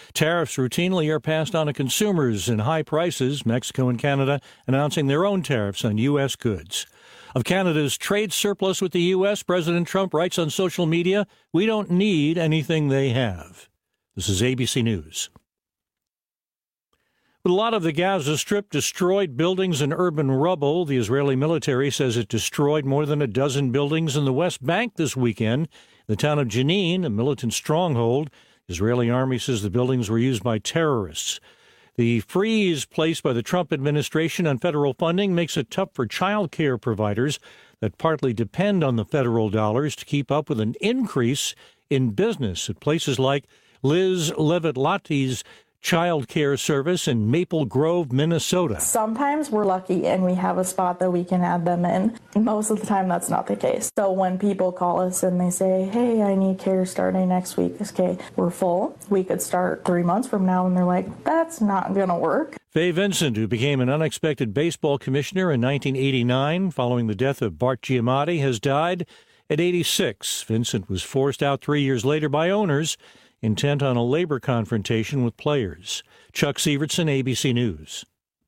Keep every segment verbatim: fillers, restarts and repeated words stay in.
Tariffs routinely are passed on to consumers in high prices, Mexico and Canada announcing their own tariffs on U S goods. Of Canada's trade surplus with the U S, President Trump writes on social media, "We don't need anything they have." This is A B C News. With a lot of the Gaza Strip destroyed buildings and urban rubble, the Israeli military says it destroyed more than a dozen buildings in the West Bank this weekend. The town of Jenin, a militant stronghold, Israeli army says the buildings were used by terrorists. The freeze placed by the Trump administration on federal funding makes it tough for child care providers that partly depend on the federal dollars to keep up with an increase in business at places like Liz Levitt-Latti's child care service in Maple Grove, Minnesota. Sometimes we're lucky and we have a spot that we can add them in. Most of the time that's not the case. So when people call us and they say, hey, I need care starting next week, okay, we're full. We could start three months from now, and they're like, that's not going to work. Fay Vincent, who became an unexpected baseball commissioner in nineteen eighty-nine following the death of Bart Giamatti, has died at eighty-six. Vincent was forced out three years later by owners intent on a labor confrontation with players. Chuck Sievertson, A B C News.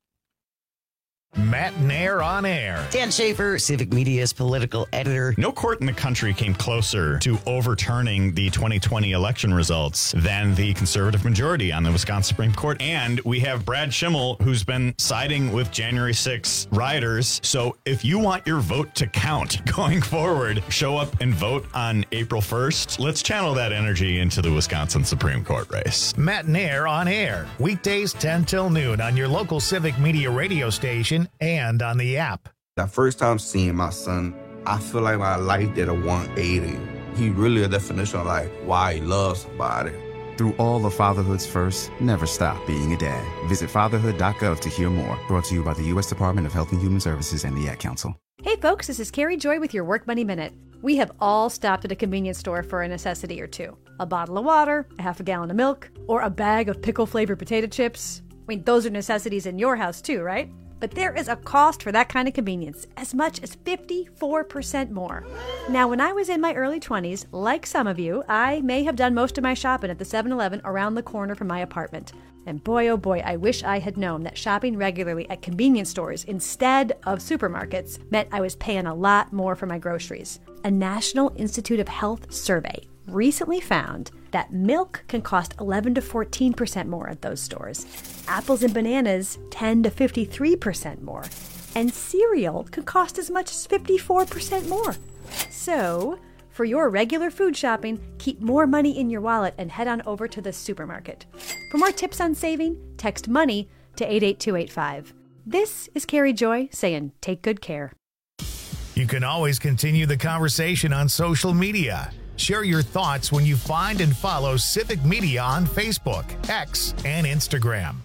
Matt Nair on air. Dan Schaefer, Civic Media's political editor. No court in the country came closer to overturning the twenty twenty election results than the conservative majority on the Wisconsin Supreme Court. And we have Brad Schimmel, who's been siding with January sixth rioters. So if you want your vote to count going forward, show up and vote on April first. Let's channel that energy into the Wisconsin Supreme Court race. Matt Nair on air. Weekdays ten till noon on your local Civic Media radio station and on the app. The first time seeing my son, I feel like my life did a one eighty. He really a definition of like why he loves somebody. Through all of fatherhood's first, never stop being a dad. Visit fatherhood dot gov to hear more. Brought to you by the U S Department of Health and Human Services and the Ad Council. Hey folks, this is Carrie Joy with your Work Money Minute. We have all stopped at a convenience store for a necessity or two. A bottle of water, a half a gallon of milk, or a bag of pickle-flavored potato chips. I mean, those are necessities in your house too, right? But there is a cost for that kind of convenience, as much as fifty-four percent more. Now, when I was in my early twenties, like some of you, I may have done most of my shopping at the seven eleven around the corner from my apartment. And boy, oh boy, I wish I had known that shopping regularly at convenience stores instead of supermarkets meant I was paying a lot more for my groceries. A National Institute of Health survey recently found that milk can cost eleven to fourteen percent more at those stores. Apples and bananas ten to fifty-three percent more. And cereal can cost as much as fifty-four percent more. So, for your regular food shopping, keep more money in your wallet and head on over to the supermarket. For more tips on saving, text MONEY to eight eight two eight five. This is Carrie Joy saying take good care. You can always continue the conversation on social media. Share your thoughts when you find and follow Civic Media on Facebook, X, and Instagram.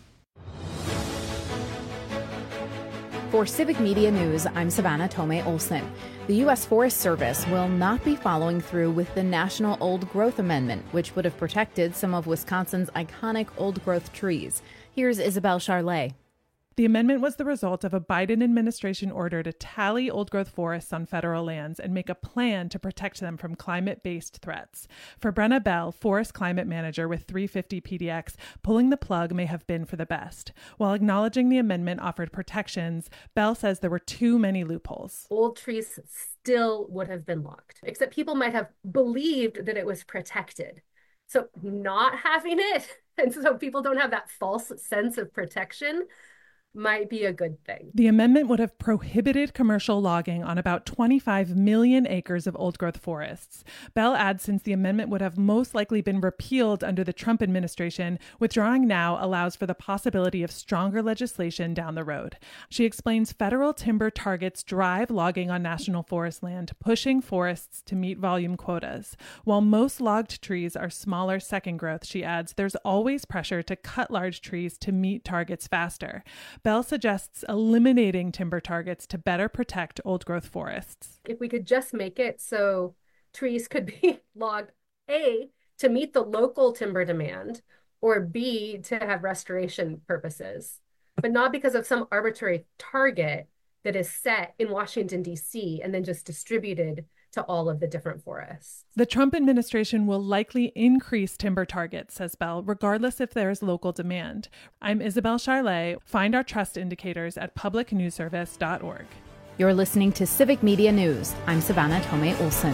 For Civic Media News, I'm Savannah Tomei Olson. The U S Forest Service will not be following through with the National Old Growth Amendment, which would have protected some of Wisconsin's iconic old-growth trees. Here's Isabel Charlet. The amendment was the result of a Biden administration order to tally old-growth forests on federal lands and make a plan to protect them from climate-based threats. For Brenna Bell, forest climate manager with three fifty P D X, pulling the plug may have been for the best. While acknowledging the amendment offered protections, Bell says there were too many loopholes. Old trees still would have been logged, except people might have believed that it was protected. So not having it, and so people don't have that false sense of protection, might be a good thing. The amendment would have prohibited commercial logging on about twenty-five million acres of old-growth forests. Bell adds since the amendment would have most likely been repealed under the Trump administration, withdrawing now allows for the possibility of stronger legislation down the road. She explains federal timber targets drive logging on national forest land, pushing forests to meet volume quotas. While most logged trees are smaller second growth, she adds, there's always pressure to cut large trees to meet targets faster. Bell suggests eliminating timber targets to better protect old-growth forests. If we could just make it so trees could be logged, A, to meet the local timber demand, or B, to have restoration purposes, but not because of some arbitrary target that is set in Washington, D C, and then just distributed to all of the different forests. The Trump administration will likely increase timber targets, says Bell, regardless if there is local demand. I'm Isabel Charlet. Find our trust indicators at public news service dot org. You're listening to Civic Media News. I'm Savannah Tomei Olson.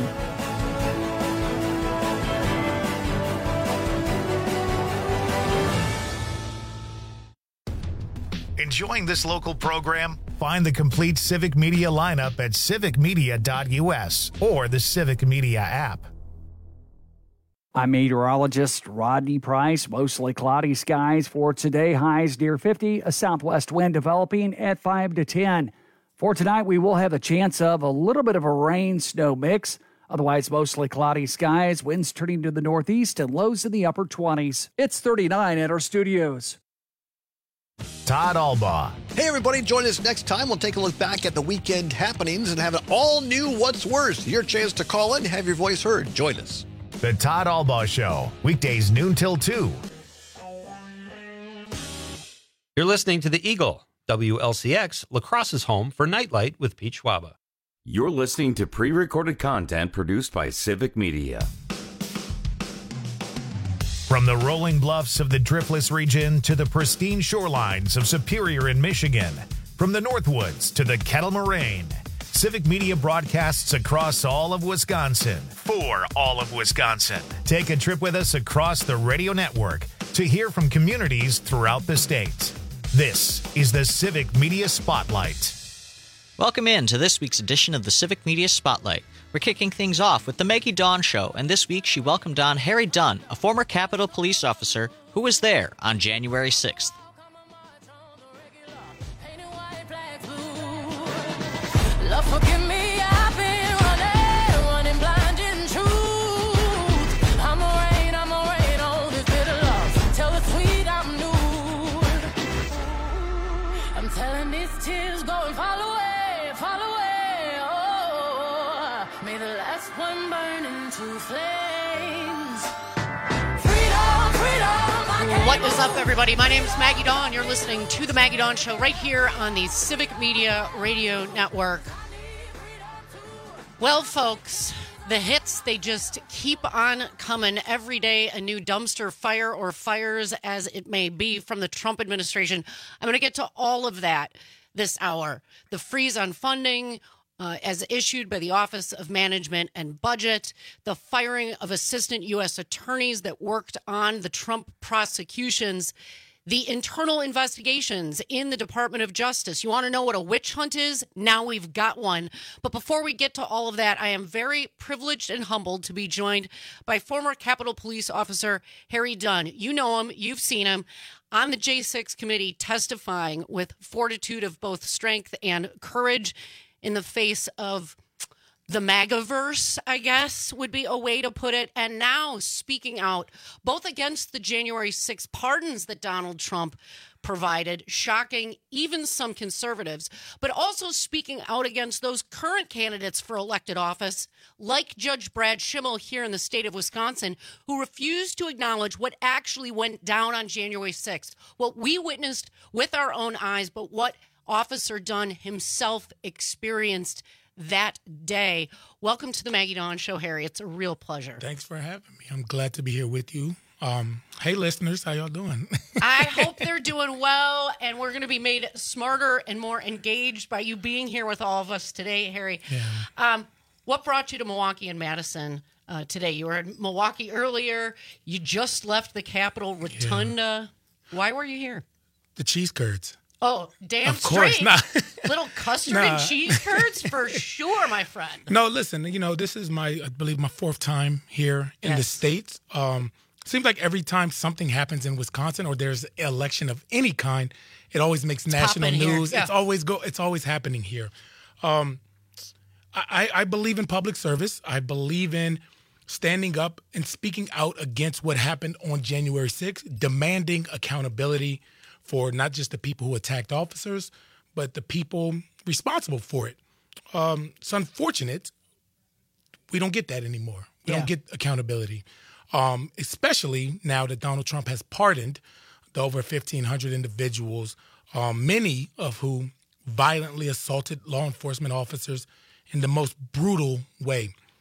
Enjoying this local program? Find the complete Civic Media lineup at civic media dot u s or the Civic Media app. I'm meteorologist Rodney Price. Mostly cloudy skies for today. Highs near fifty. A southwest wind developing at five to ten. For tonight, we will have a chance of a little bit of a rain-snow mix. Otherwise, mostly cloudy skies. Winds turning to the northeast and lows in the upper twenties. It's thirty-nine at our studios. Todd Albaugh. Hey, everybody, join us next time. We'll take a look back at the weekend happenings and have an all-new What's Worse. Your chance to call in, have your voice heard. Join us. The Todd Albaugh Show, weekdays noon till two. You're listening to The Eagle, W L C X, La Crosse's home for Nightlight with Pete Schwaba. You're listening to pre-recorded content produced by Civic Media. From the rolling bluffs of the Driftless region to the pristine shorelines of Superior in Michigan, from the Northwoods to the Kettle Moraine, Civic Media broadcasts across all of Wisconsin for all of Wisconsin. Take a trip with us across the radio network to hear from communities throughout the state. This is the Civic Media Spotlight. Welcome in to this week's edition of the Civic Media Spotlight. We're kicking things off with the Maggie Dawn Show, and this week she welcomed on Harry Dunn, a former Capitol Police officer who was there on January sixth. Love, forgive me, I've been running, running blind in truth. I'm a rain, I'm a rain on this bitter love. Tell the sweet I'm nude. I'm telling these tears go and fall away, fall away. Oh, may the last one burn into flames. Freedom, freedom. What is up, everybody? My name is Maggie Dawn. You're listening to the Maggie Dawn Show right here on the Civic Media Radio Network. Well, folks, the hits, they just keep on coming every day. A new dumpster fire or fires, as it may be, from the Trump administration. I'm going to get to all of that this hour. The freeze on funding, uh, as issued by the Office of Management and Budget, the firing of assistant U S attorneys that worked on the Trump prosecutions, the internal investigations in the Department of Justice. You want to know what a witch hunt is? Now we've got one. But before we get to all of that, I am very privileged and humbled to be joined by former Capitol Police Officer Harry Dunn. You know him. You've seen him on the J six committee testifying with fortitude of both strength and courage in the face of the MAGAverse, I guess, would be a way to put it. And now speaking out both against the January sixth pardons that Donald Trump provided, shocking even some conservatives, but also speaking out against those current candidates for elected office, like Judge Brad Schimmel here in the state of Wisconsin, who refused to acknowledge what actually went down on January sixth, what we witnessed with our own eyes, but what Officer Dunn himself experienced that day. Welcome to the Maggie Dawn Show, Harry. It's a real pleasure. Thanks for having me. I'm glad to be here with you. Um, hey, listeners, how y'all doing? I hope they're doing well, and we're going to be made smarter and more engaged by you being here with all of us today, Harry. Yeah. Um, what brought you to Milwaukee and Madison uh, today? You were in Milwaukee earlier. You just left the Capitol Rotunda. Yeah. Why were you here? The cheese curds. Oh, damn of course, straight. Nah. Little custard Nah. and cheese curds for sure, my friend. No, listen, you know, this is my, I believe, my fourth time here in Yes. the States. Um, seems like every time something happens in Wisconsin or there's an election of any kind, it always makes It's national popping here. news. Yeah. It's always go. It's always happening here. Um, I, I believe in public service. I believe in standing up and speaking out against what happened on January sixth, demanding accountability for not just the people who attacked officers, but the people responsible for it. Um, it's unfortunate we don't get that anymore. We Yeah. don't get accountability, um, especially now that Donald Trump has pardoned the over fifteen hundred individuals, um, many of whom violently assaulted law enforcement officers in the most brutal way.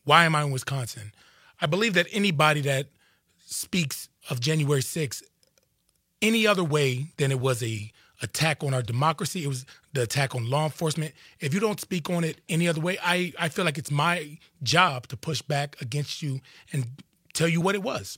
Why am I in Wisconsin? I believe that anybody that speaks of January sixth any other way than it was a attack on our democracy, it was the attack on law enforcement. If you don't speak on it any other way, I, I feel like it's my job to push back against you and tell you what it was,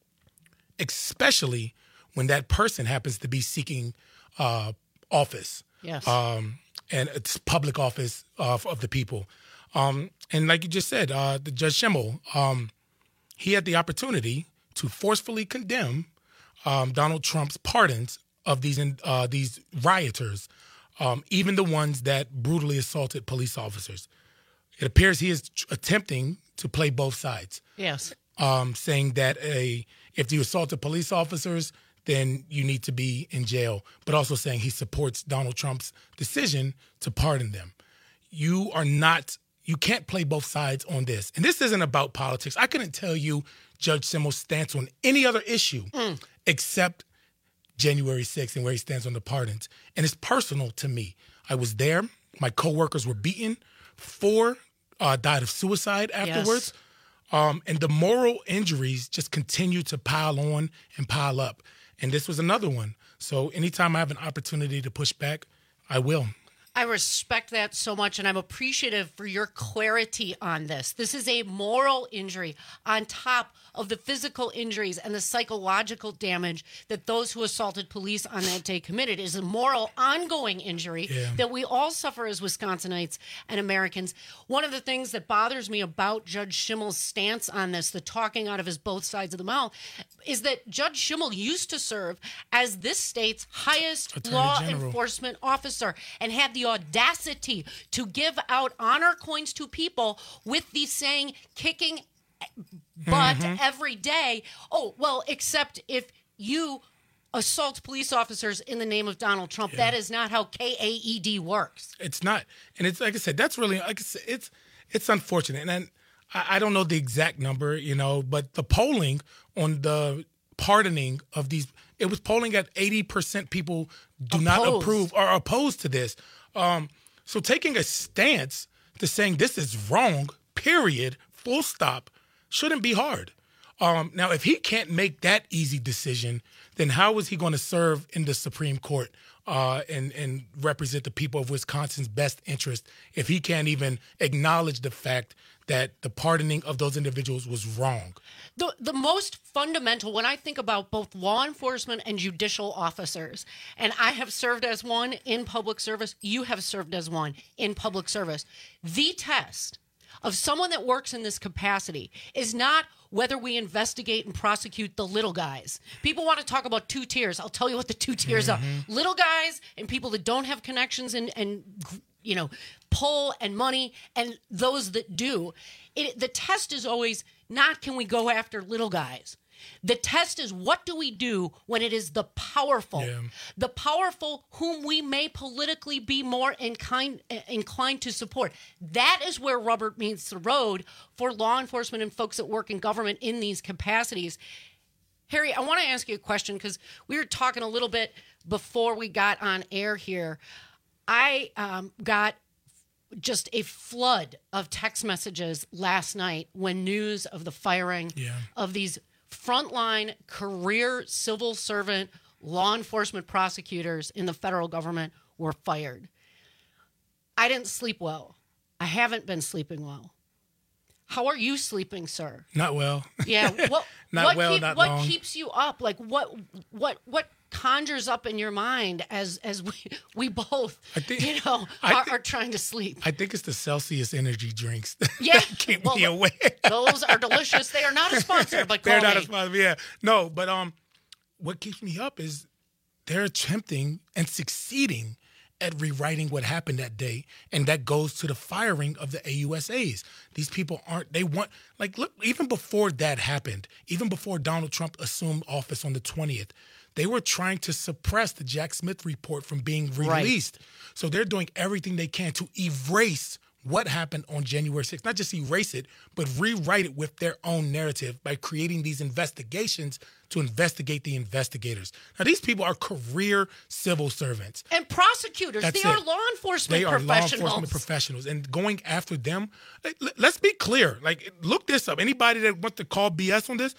especially when that person happens to be seeking uh, office. Yes. Um, and it's public office of, of the people. Um, and like you just said, uh, the Judge Schimmel, um, he had the opportunity to forcefully condemn um, Donald Trump's pardons of these uh, these rioters, um, even the ones that brutally assaulted police officers. It appears he is tr- attempting to play both sides. Yes. Um, saying that a if you assaulted police officers, then you need to be in jail, but also saying he supports Donald Trump's decision to pardon them. You are not, you can't play both sides on this. And this isn't about politics. I couldn't tell you Judge Schimmel's stance on any other issue Mm. except January sixth and where he stands on the pardons. And it's personal to me. I was there. My coworkers were beaten. Four uh, died of suicide afterwards. Um, and the moral injuries just continue to pile on and pile up. And this was another one. So anytime I have an opportunity to push back, I will. I respect that so much, and I'm appreciative for your clarity on this. This is a moral injury on top of the physical injuries and the psychological damage that those who assaulted police on that day committed. It is a moral, ongoing injury Yeah. that we all suffer as Wisconsinites and Americans. One of the things that bothers me about Judge Schimmel's stance on this, the talking out of his both sides of the mouth, is that Judge Schimmel used to serve as this state's highest Attorney law General. enforcement officer and had the audacity to give out honor coins to people with the saying, kicking butt Mhm. every day. Oh, well, except if you assault police officers in the name of Donald Trump. That is not how K A E D works. It's not. And it's like I said, that's really, like I said, it's it's unfortunate. And then I, I don't know the exact number, you know, but the polling on the pardoning of these, it was polling at eighty percent people do not Opposed. approve or opposed to this. Um, so taking a stance to saying this is wrong, period, full stop, shouldn't be hard. Um, now, if he can't make that easy decision, then how is he going to serve in the Supreme Court uh, and, and represent the people of Wisconsin's best interest if he can't even acknowledge the fact that the pardoning of those individuals was wrong? The, the most fundamental, when I think about both law enforcement and judicial officers, and I have served as one in public service, you have served as one in public service, the test of someone that works in this capacity is not whether we investigate and prosecute the little guys. People want to talk about two tiers. I'll tell you what the two tiers are. Little guys and people that don't have connections and, and you know, pull and money, and those that do. It, the test is always not can we go after little guys. The test is what do we do when it is the powerful, Yeah. the powerful whom we may politically be more inclined, inclined to support. That is where rubber meets the road for law enforcement and folks that work in government in these capacities. Harry, I want to ask you a question because we were talking a little bit before we got on air here. I um, got just a flood of text messages last night when news of the firing Yeah. of these frontline career civil servant law enforcement prosecutors in the federal government were fired. I didn't sleep well. I haven't been sleeping well. How are you sleeping, sir? Not well. Yeah. What, Not what well, keep- not what long. keeps you up? Like what what what conjures up in your mind as as we we both you know I are, thi- are trying to sleep? I think it's the Celsius energy drinks Yeah. that keep Well, me awake. Those are delicious. They are not a sponsor, but call They're not me. a sponsor. Yeah, no, but um, what keeps me up is they're attempting and succeeding at rewriting what happened that day, and that goes to the firing of the A U S As. These people aren't. They want like look. Even before that happened, even before Donald Trump assumed office on the twentieth, they were trying to suppress the Jack Smith report from being Right. released. So they're doing everything they can to erase what happened on January sixth, not just erase it, but rewrite it with their own narrative by creating these investigations to investigate the investigators. Now, these people are career civil servants. And prosecutors. That's they it. are law enforcement They are law professionals. enforcement professionals. And going after them, like, l- let's be clear. Like, look this up. Anybody that wants to call B S on this,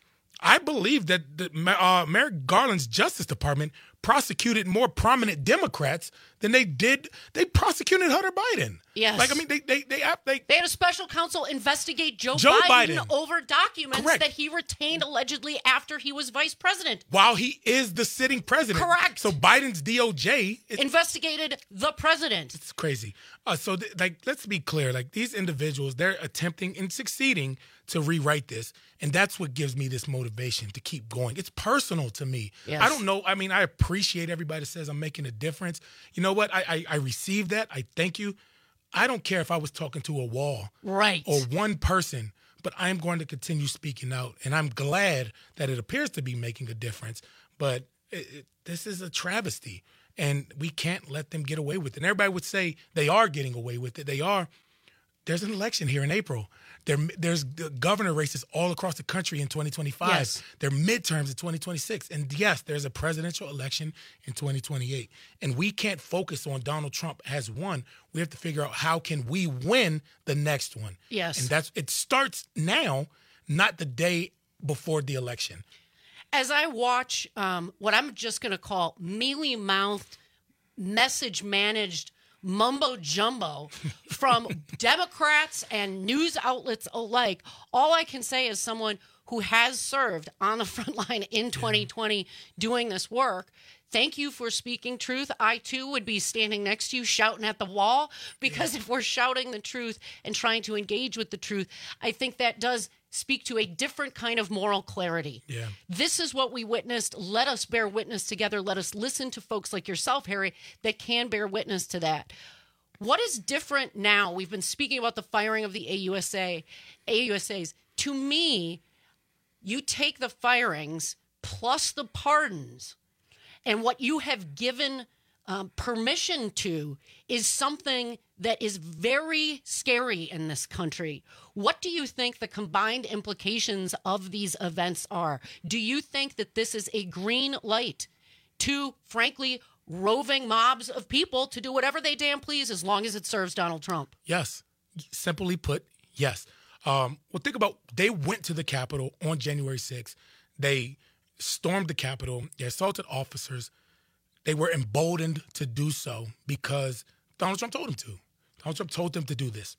I believe that the, uh, Merrick Garland's Justice Department prosecuted more prominent Democrats than they did. They prosecuted Hunter Biden. Yes. Like, I mean, they they they they, They had a special counsel investigate Joe, Joe Biden, Biden. over documents Correct. that he retained allegedly after he was vice president. while he is the sitting president. Correct. So Biden's D O J is Investigated the president. It's crazy. Uh, so, th- like, let's be clear. Like, these individuals, they're attempting and succeeding to rewrite this, and that's what gives me this motivation to keep going. It's personal to me. Yes. I don't know. I mean, I appreciate everybody that says I'm making a difference. You know what? I, I I receive that. I thank you. I don't care if I was talking to a wall, Right. or one person, but I'm going to continue speaking out, and I'm glad that it appears to be making a difference. But it, it, this is a travesty. And we can't let them get away with it. And everybody would say they are getting away with it. They are. There's an election here in April. There, there's governor races all across the country in twenty twenty-five. Yes. There are midterms in twenty twenty-six. And yes, there's a presidential election in twenty twenty-eight. And we can't focus on Donald Trump has won. We have to figure out how can we win the next one. Yes. And that's it starts now, not the day before the election. As I watch um, what I'm just going to call mealy-mouthed, message-managed mumbo jumbo from Democrats and news outlets alike, all I can say as someone who has served on the front line in twenty twenty doing this work, thank you for speaking truth. I, too, would be standing next to you shouting at the wall, because if we're shouting the truth and trying to engage with the truth, I think that does speak to a different kind of moral clarity. Yeah. This is what we witnessed. Let us bear witness together. Let us listen to folks like yourself, Harry, that can bear witness to that. What is different now? We've been speaking about the firing of the A U S A, A U S As. To me, you take the firings plus the pardons, and what you have given um, permission to is something that is very scary in this country. What do you think the combined implications of these events are? Do you think that this is a green light to, frankly, roving mobs of people to do whatever they damn please as long as it serves Donald Trump? Yes. Simply put, yes. Um, well, think about, they went to the Capitol on January sixth. They stormed the Capitol. They assaulted officers. They were emboldened to do so because Donald Trump told them to. Donald Trump told them to do this.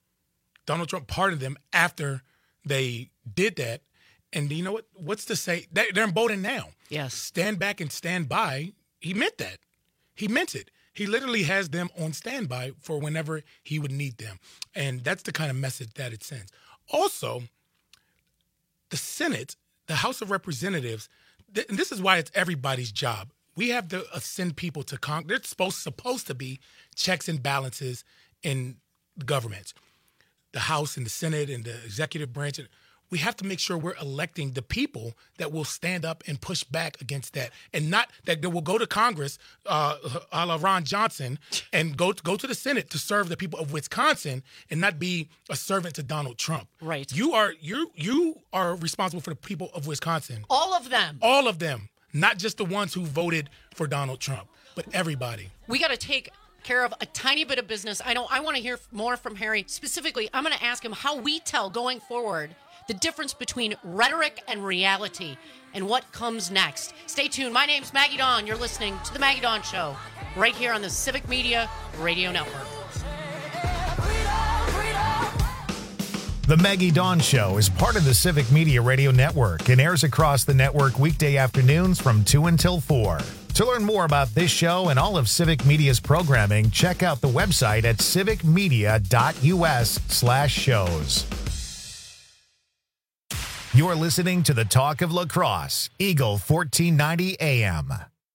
Donald Trump pardoned them after they did that. And you know what? What's to say? They're emboldened now. Yes. Stand back and stand by. He meant that. He meant it. He literally has them on standby for whenever he would need them. And that's the kind of message that it sends. Also, the Senate, the House of Representatives, th- and this is why it's everybody's job. We have to uh, send people to Congress. There's supposed, supposed to be checks and balances in the government, the House and the Senate and the executive branch. We have to make sure we're electing the people that will stand up and push back against that, and not that they will go to Congress, uh, a la Ron Johnson, and go go to the Senate to serve the people of Wisconsin, and not be a servant to Donald Trump. Right. You are you you are responsible for the people of Wisconsin. All of them. All of them, not just the ones who voted for Donald Trump, but everybody. We got to take care of a tiny bit of business. I know I want to hear more from Harry. Specifically, I'm going to ask him how we tell going forward the difference between rhetoric and reality and what comes next. Stay tuned. My name's Maggie Dawn. You're listening to The Maggie Dawn Show right here on the Civic Media Radio Network. The Maggie Dawn Show is part of the Civic Media Radio Network and airs across the network weekday afternoons from two until four. To learn more about this show and all of Civic Media's programming, check out the website at civicmedia.us slash shows. You're listening to the Talk of La Crosse, Eagle fourteen ninety A M.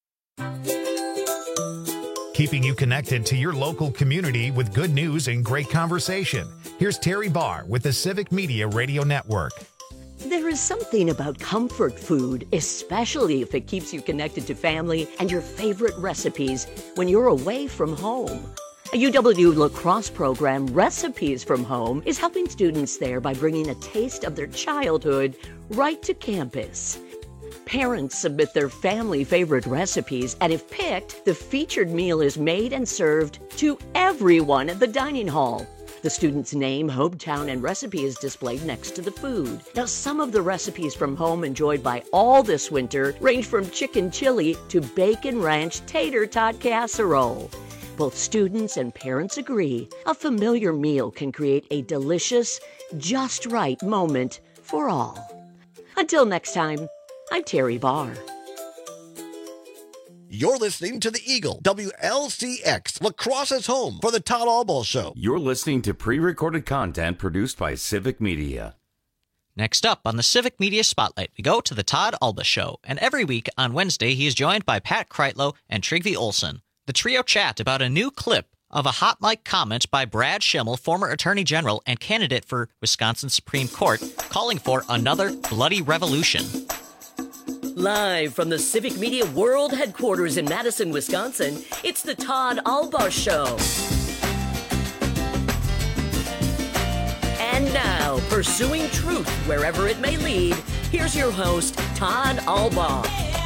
Keeping you connected to your local community with good news and great conversation. Here's Terry Barr with the Civic Media Radio Network. There is something about comfort food, especially if it keeps you connected to family and your favorite recipes when you're away from home. A U W lacrosse program, Recipes from Home, is helping students there by bringing a taste of their childhood right to campus. Parents submit their family favorite recipes, and if picked, the featured meal is made and served to everyone at the dining hall. The student's name, hometown, and recipe is displayed next to the food. Now, some of the recipes from home enjoyed by all this winter range from chicken chili to bacon ranch tater tot casserole. Both students and parents agree a familiar meal can create a delicious, just right moment for all. Until next time, I'm Terry Barr. You're listening to the Eagle, W L C X, Lacrosse's home for the Todd Albaugh Show. You're listening to pre-recorded content produced by Civic Media. Next up on the Civic Media Spotlight, we go to the Todd Albaugh Show, and every week on Wednesday he is joined by Pat Kreitlow and Trygve Olsen. The trio chat about a new clip of a hot mic comment by Brad Schimmel, former Attorney General and candidate for Wisconsin Supreme Court, calling for another bloody revolution. Live from the Civic Media World Headquarters in Madison, Wisconsin, it's the Todd Albaugh Show. And now, pursuing truth wherever it may lead, here's your host, Todd Albaugh.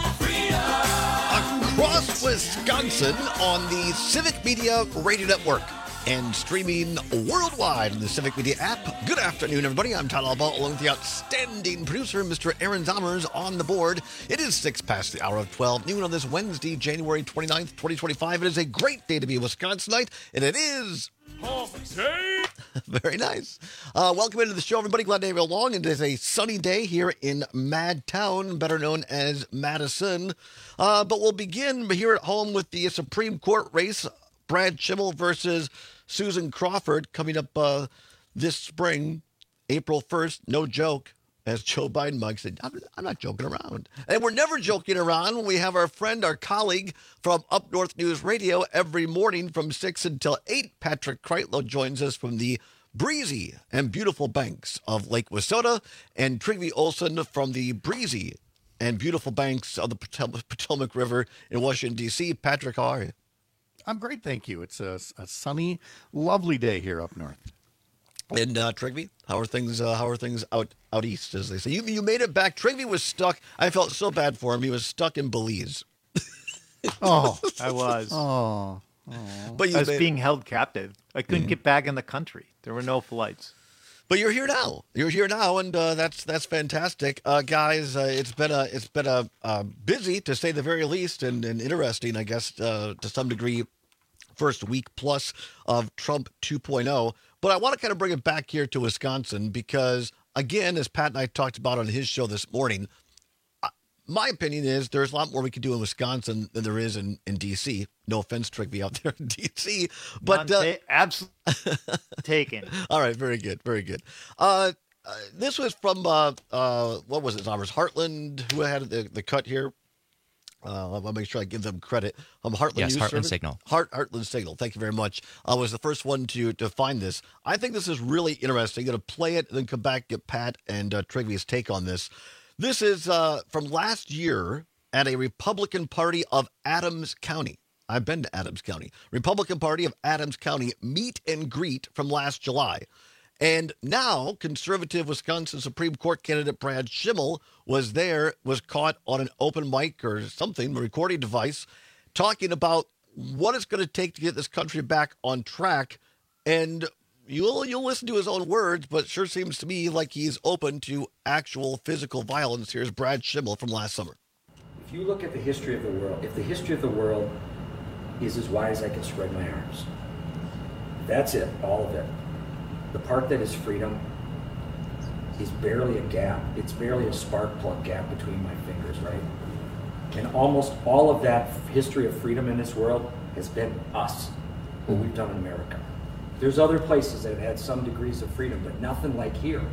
Across Wisconsin on the Civic Media Radio Network and streaming worldwide on the Civic Media app. Good afternoon, everybody. I'm Todd Albaugh, along with the outstanding producer, Mister Aaron Zommers, on the board. It is six past the hour of twelve noon on this Wednesday, January twenty-ninth, twenty twenty-five. It is a great day to be a Wisconsinite, and it is... Very nice. Uh, welcome into the show, everybody. Glad to have you along. It is a sunny day here in Madtown, better known as Madison. Uh, but we'll begin here at home with the Supreme Court race. Brad Schimmel versus Susan Crawford coming up uh, this spring, April first. No joke, as Joe Biden Mike said. I'm, I'm not joking around. And we're never joking around when we have our friend, our colleague from Up North News Radio every morning from six until eight. Patrick Kreitlow joins us from the breezy and beautiful banks of Lake Wissota, and Trygve Olsen from the breezy and beautiful banks of the Potomac River in Washington, D C. Patrick, how are you? I'm great, thank you. It's a, a sunny, lovely day here up north. And uh, Trygve, how are things? Uh, how are things out out east, as they say? You you made it back. Trygve was stuck. I felt so bad for him. He was stuck in Belize. Oh, I was. Oh, oh. But you I was being it. held captive. I couldn't mm. get back in the country. There were no flights. But you're here now. You're here now, and uh, that's that's fantastic, uh, guys. Uh, it's been a it's been a uh, busy, to say the very least, and, and interesting, I guess, uh, to some degree. First week plus of Trump two point oh. But I want to kind of bring it back here to Wisconsin because, again, as Pat and I talked about on his show this morning, uh, my opinion is there's a lot more we could do in Wisconsin than there is in, in D C. No offense, Trygve, out there in D C. But uh, absolutely taken. All right, very good, very good. Uh, uh, this was from, uh, uh, what was it, Zommers? Heartland, who had the, the cut here. Uh, I'll make sure I give them credit. Um, Heartland yes, News Heartland Service. Signal. Heart, Heartland Signal. Thank you very much. I uh, was the first one to to find this. I think this is really interesting. I'm going to play it and then come back, get Pat and uh, Trygve's take on this. This is uh, from last year at a Republican Party of Adams County. I've been to Adams County. Republican Party of Adams County meet and greet from last July. And now, conservative Wisconsin Supreme Court candidate Brad Schimmel was there, was caught on an open mic or something, a recording device, talking about what it's going to take to get this country back on track. And you'll you'll listen to his own words, but it sure seems to me like he's open to actual physical violence. Here's Brad Schimmel from last summer. If you look at the history of the world, if the history of the world is as wide as I can spread my arms, that's it, all of it. The part that is freedom is barely a gap. It's barely a spark plug gap between my fingers, right? And almost all of that history of freedom in this world has been us, what we've done in America. There's other places that have had some degrees of freedom, but nothing like here.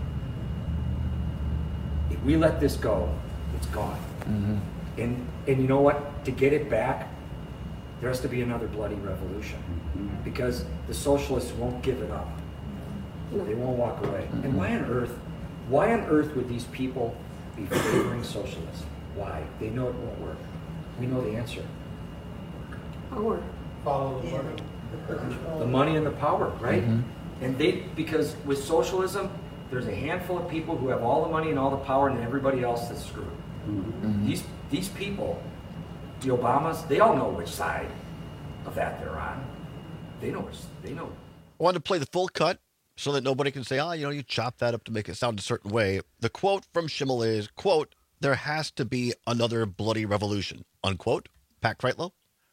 If we let this go, it's gone. Mm-hmm. And and you know what? To get it back, there has to be another bloody revolution. Mm-hmm. Because the socialists won't give it up. They won't walk away. Mm-hmm. And why on earth, why on earth would these people be favoring socialism? Why? They know it won't work. We know the answer. Power. Follow the money. The money and the power, right? Mm-hmm. And they, because with socialism, there's a handful of people who have all the money and all the power, and everybody else is screwed. Mm-hmm. These these people, the Obamas, they all know which side of that they're on. They know which, they know. I wanted to play the full cut so that nobody can say, oh, you know, you chopped that up to make it sound a certain way. The quote from Schimmel is, quote, there has to be another bloody revolution, unquote. Pat Kreitlow?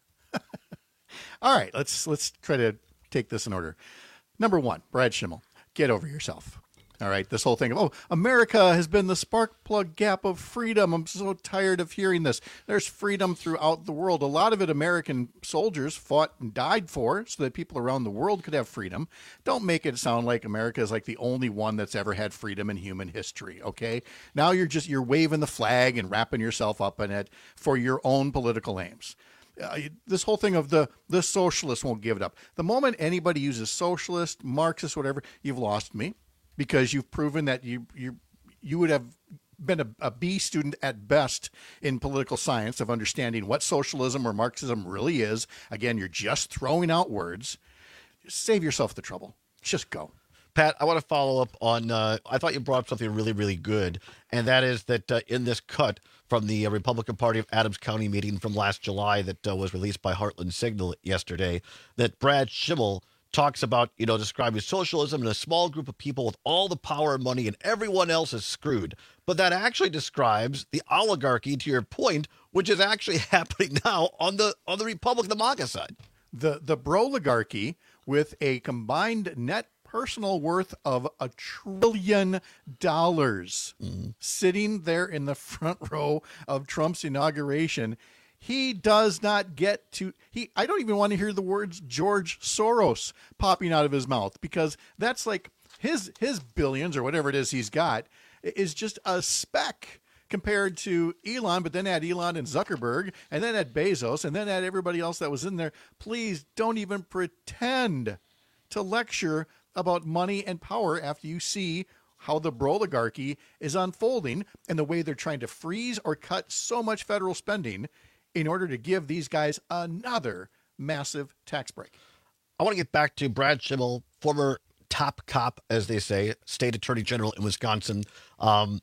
All right, let's let's try to take this in order. Number one, Brad Schimmel, get over yourself. All right, this whole thing of, oh, America has been the spark plug gap of freedom. I'm so tired of hearing this. There's freedom throughout the world. A lot of it American soldiers fought and died for so that people around the world could have freedom. Don't make it sound like America is like the only one that's ever had freedom in human history, okay? Now you're just, you're waving the flag and wrapping yourself up in it for your own political aims. Uh, this whole thing of the, the socialists won't give it up. The moment anybody uses socialist, Marxist, whatever, you've lost me. Because you've proven that you you you would have been a, a B student at best in political science of understanding what socialism or Marxism really is. Again, you're just throwing out words. Save yourself the trouble. Just go. Pat, I want to follow up on, uh, I thought you brought up something really, really good, and that is that uh, in this cut from the uh, Republican Party of Adams County meeting from last July that uh, was released by Heartland Signal yesterday, that Brad Schimmel talks about, you know, describing socialism in a small group of people with all the power and money and everyone else is screwed. But that actually describes the oligarchy, to your point, which is actually happening now on the on the Republican, the MAGA side. The, the broligarchy with a combined net personal worth of a trillion dollars mm-hmm. sitting there in the front row of Trump's inauguration. He does not get to, he. I don't even want to hear the words George Soros popping out of his mouth, because that's like his his billions or whatever it is he's got is just a speck compared to Elon, but then add Elon and Zuckerberg, and then add Bezos, and then add everybody else that was in there. Please don't even pretend to lecture about money and power after you see how the broligarchy is unfolding and the way they're trying to freeze or cut so much federal spending in order to give these guys another massive tax break. I want to get back to Brad Schimmel, former top cop, as they say, state attorney general in Wisconsin. Um,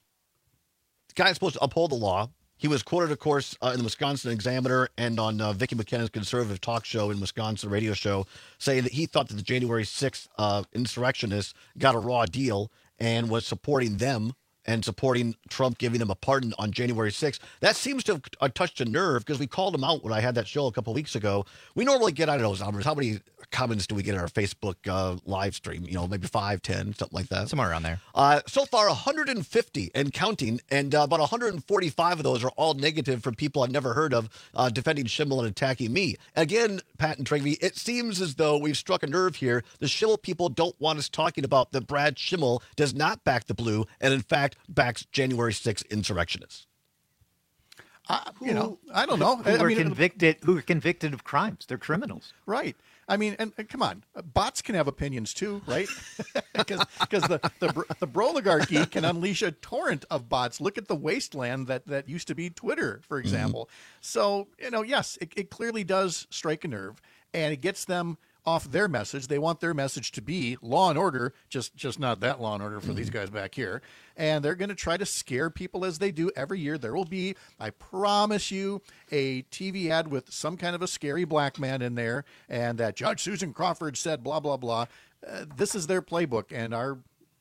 the guy is supposed to uphold the law. He was quoted, of course, uh, in the Wisconsin Examiner and on uh, Vicki McKennon's conservative talk show in Wisconsin radio show, saying that he thought that the January sixth uh, insurrectionists got a raw deal and was supporting them and supporting Trump giving them a pardon on January sixth. That seems to have uh, touched a nerve, because we called him out when I had that show a couple of weeks ago. We normally get, I don't know, numbers. How many comments do we get on our Facebook uh, live stream? You know, maybe five, ten, something like that. Somewhere around there. Uh, so far, one hundred fifty and counting, and uh, about one hundred forty-five of those are all negative from people I've never heard of uh, defending Schimmel and attacking me. Again, Pat and Trygve, it seems as though we've struck a nerve here. The Schimmel people don't want us talking about that Brad Schimmel does not back the blue, and in fact, backs January sixth insurrectionists. Uh, you know, I don't know. Who I were mean, convicted? Who were convicted of crimes? They're criminals, right? I mean, and, and come on, bots can have opinions too, right? Because because the the the broligarchy can unleash a torrent of bots. Look at the wasteland that that used to be Twitter, for example. Mm-hmm. So you know, yes, it, it clearly does strike a nerve, and it gets them off their message. They want their message to be law and order, just just not that law and order for mm-hmm. these guys back here. And they're going to try to scare people as they do every year. There will be, I promise you, a T V ad with some kind of a scary black man in there, and that Judge Susan Crawford said blah, blah, blah. Uh, this is their playbook, and our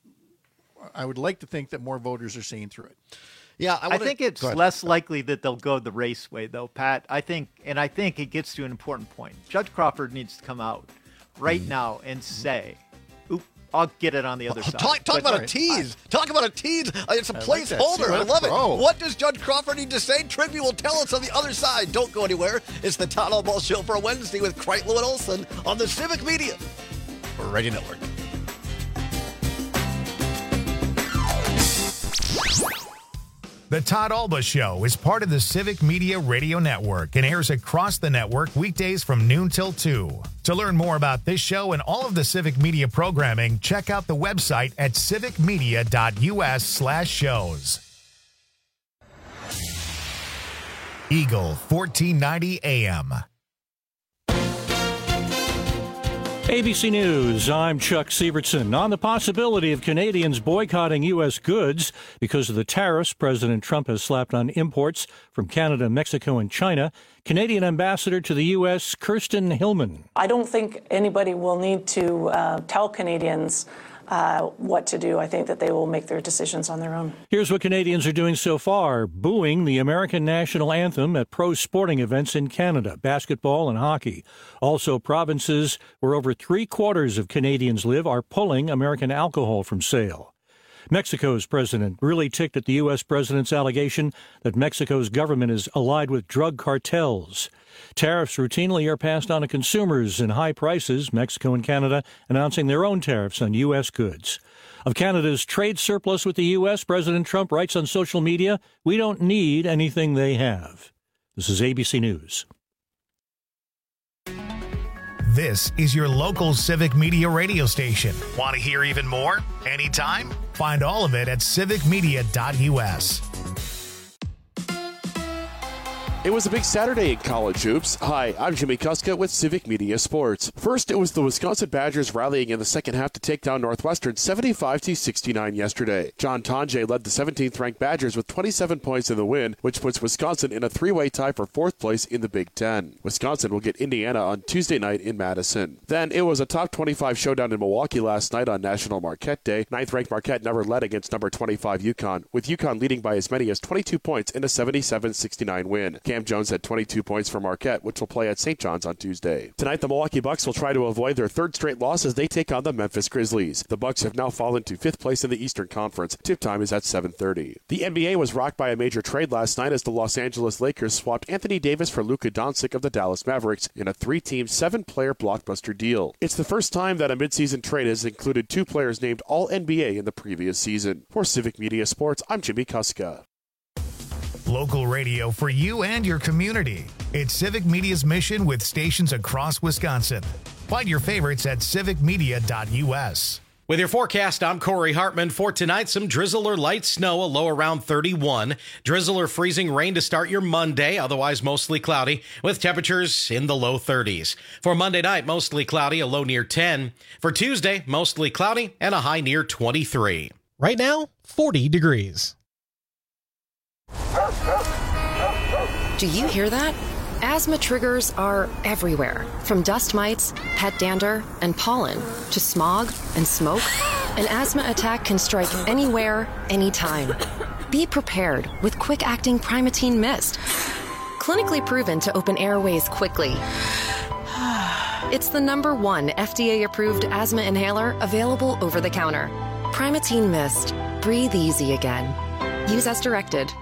I would like to think that more voters are seeing through it. Yeah, I, I think it's less likely that they'll go the race way, though, Pat. I think, and I think it gets to an important point. Judge Crawford needs to come out right mm. now and say, "Oop, I'll get it on the other oh, side." Talk, talk about right. a tease. I, talk about a tease. It's a placeholder. Like I love pro. it. What does Judge Crawford need to say? Trygve will tell us on the other side. Don't go anywhere. It's the Todd Allball Show for Wednesday with Kreitlow and Olson on the Civic Media Radio Network. The Todd Alba Show is part of the Civic Media Radio Network and airs across the network weekdays from noon till two. To learn more about this show and all of the Civic Media programming, check out the website at civicmedia.us slash shows. Eagle fourteen ninety A M. A B C News, I'm Chuck Sievertson. On the possibility of Canadians boycotting U S goods because of the tariffs President Trump has slapped on imports from Canada, Mexico, and China, Canadian Ambassador to the U S, Kirsten Hillman. I don't think anybody will need to uh, tell Canadians uh, what to do. I think that they will make their decisions on their own. Here's what Canadians are doing so far: booing the American national anthem at pro sporting events in Canada, basketball and hockey. Also, provinces where over three quarters of Canadians live are pulling American alcohol from sale. Mexico's president really ticked at the U S president's allegation that Mexico's government is allied with drug cartels. Tariffs routinely are passed on to consumers in high prices, Mexico and Canada announcing their own tariffs on U S goods. Of Canada's trade surplus with the U S, President Trump writes on social media, "We don't need anything they have." This is A B C News. This is your local Civic Media radio station. Want to hear even more? Anytime? Find all of it at civic media dot U S. It was a big Saturday in college hoops. Hi, I'm Jimmy Kuska with Civic Media Sports. First, it was the Wisconsin Badgers rallying in the second half to take down Northwestern seventy-five to sixty-nine yesterday. John Tonje led the seventeenth-ranked Badgers with twenty-seven points in the win, which puts Wisconsin in a three-way tie for fourth place in the Big Ten. Wisconsin will get Indiana on Tuesday night in Madison. Then, it was a top twenty-five showdown in Milwaukee last night on National Marquette Day. Ninth-ranked Marquette never led against number twenty-five UConn, with UConn leading by as many as twenty-two points in a seventy-seven sixty-nine win. Cam Jones had twenty-two points for Marquette, which will play at Saint John's on Tuesday. Tonight, the Milwaukee Bucks will try to avoid their third straight loss as they take on the Memphis Grizzlies. The Bucks have now fallen to fifth place in the Eastern Conference. Tip time is at seven thirty. The N B A was rocked by a major trade last night as the Los Angeles Lakers swapped Anthony Davis for Luka Doncic of the Dallas Mavericks in a three-team, seven-player blockbuster deal. It's the first time that a midseason trade has included two players named All N B A in the previous season. For Civic Media Sports, I'm Jimmy Kuska. Local radio for you and your community. It's Civic Media's mission with stations across Wisconsin. Find your favorites at civic media dot U S. With your forecast, I'm Corey Hartman. For tonight, some drizzle or light snow, a low around thirty-one. Drizzle or freezing rain to start your Monday, otherwise mostly cloudy, with temperatures in the low thirties. For Monday night, mostly cloudy, a low near ten. For Tuesday, mostly cloudy and a high near twenty-three. Right now, forty degrees. Do you hear that? Asthma triggers are everywhere, from dust mites, pet dander, and pollen, to smog and smoke. An asthma attack can strike anywhere, anytime. Be prepared with quick-acting Primatene Mist. Clinically proven to open airways quickly. It's the number one F D A-approved asthma inhaler available over the counter. Primatene Mist. Breathe easy again. Use as directed.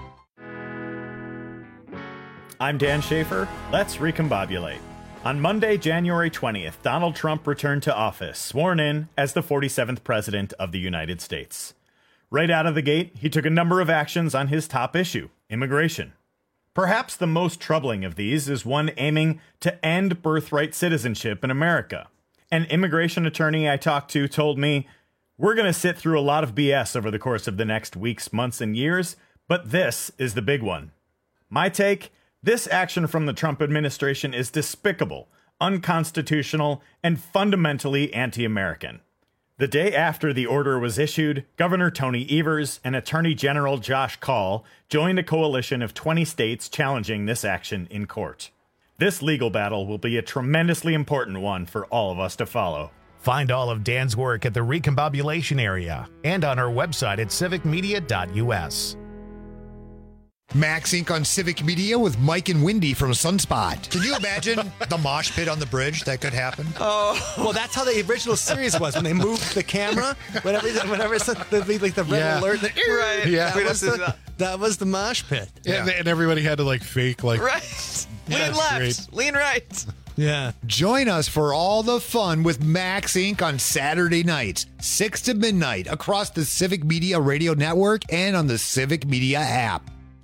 I'm Dan Schaefer. Let's recombobulate. On Monday, January twentieth, Donald Trump returned to office, sworn in as the forty-seventh President of the United States. Right out of the gate, he took a number of actions on his top issue, immigration. Perhaps the most troubling of these is one aiming to end birthright citizenship in America. An immigration attorney I talked to told me, "We're going to sit through a lot of B S over the course of the next weeks, months, and years, but this is the big one." My take? This action from the Trump administration is despicable, unconstitutional, and fundamentally anti-American. The day after the order was issued, Governor Tony Evers and Attorney General Josh Kaul joined a coalition of twenty states challenging this action in court. This legal battle will be a tremendously important one for all of us to follow. Find all of Dan's work at the Recombobulation Area and on our website at civic media dot U S. Max Incorporated on Civic Media with Mike and Wendy from Sunspot. Can you imagine the mosh pit on the bridge? That could happen. Oh, well, that's how the original series was when they moved the camera. Whenever, whenever it's the, like the red Yeah. alert, the, Right. Yeah, We that was, just- the, that was the mosh pit. Yeah. And, and everybody had to like fake like Right. Lean Yeah, left, great. lean right. Yeah. Join us for all the fun with Max Incorporated on Saturday nights, six to midnight, across the Civic Media Radio Network and on the Civic Media app.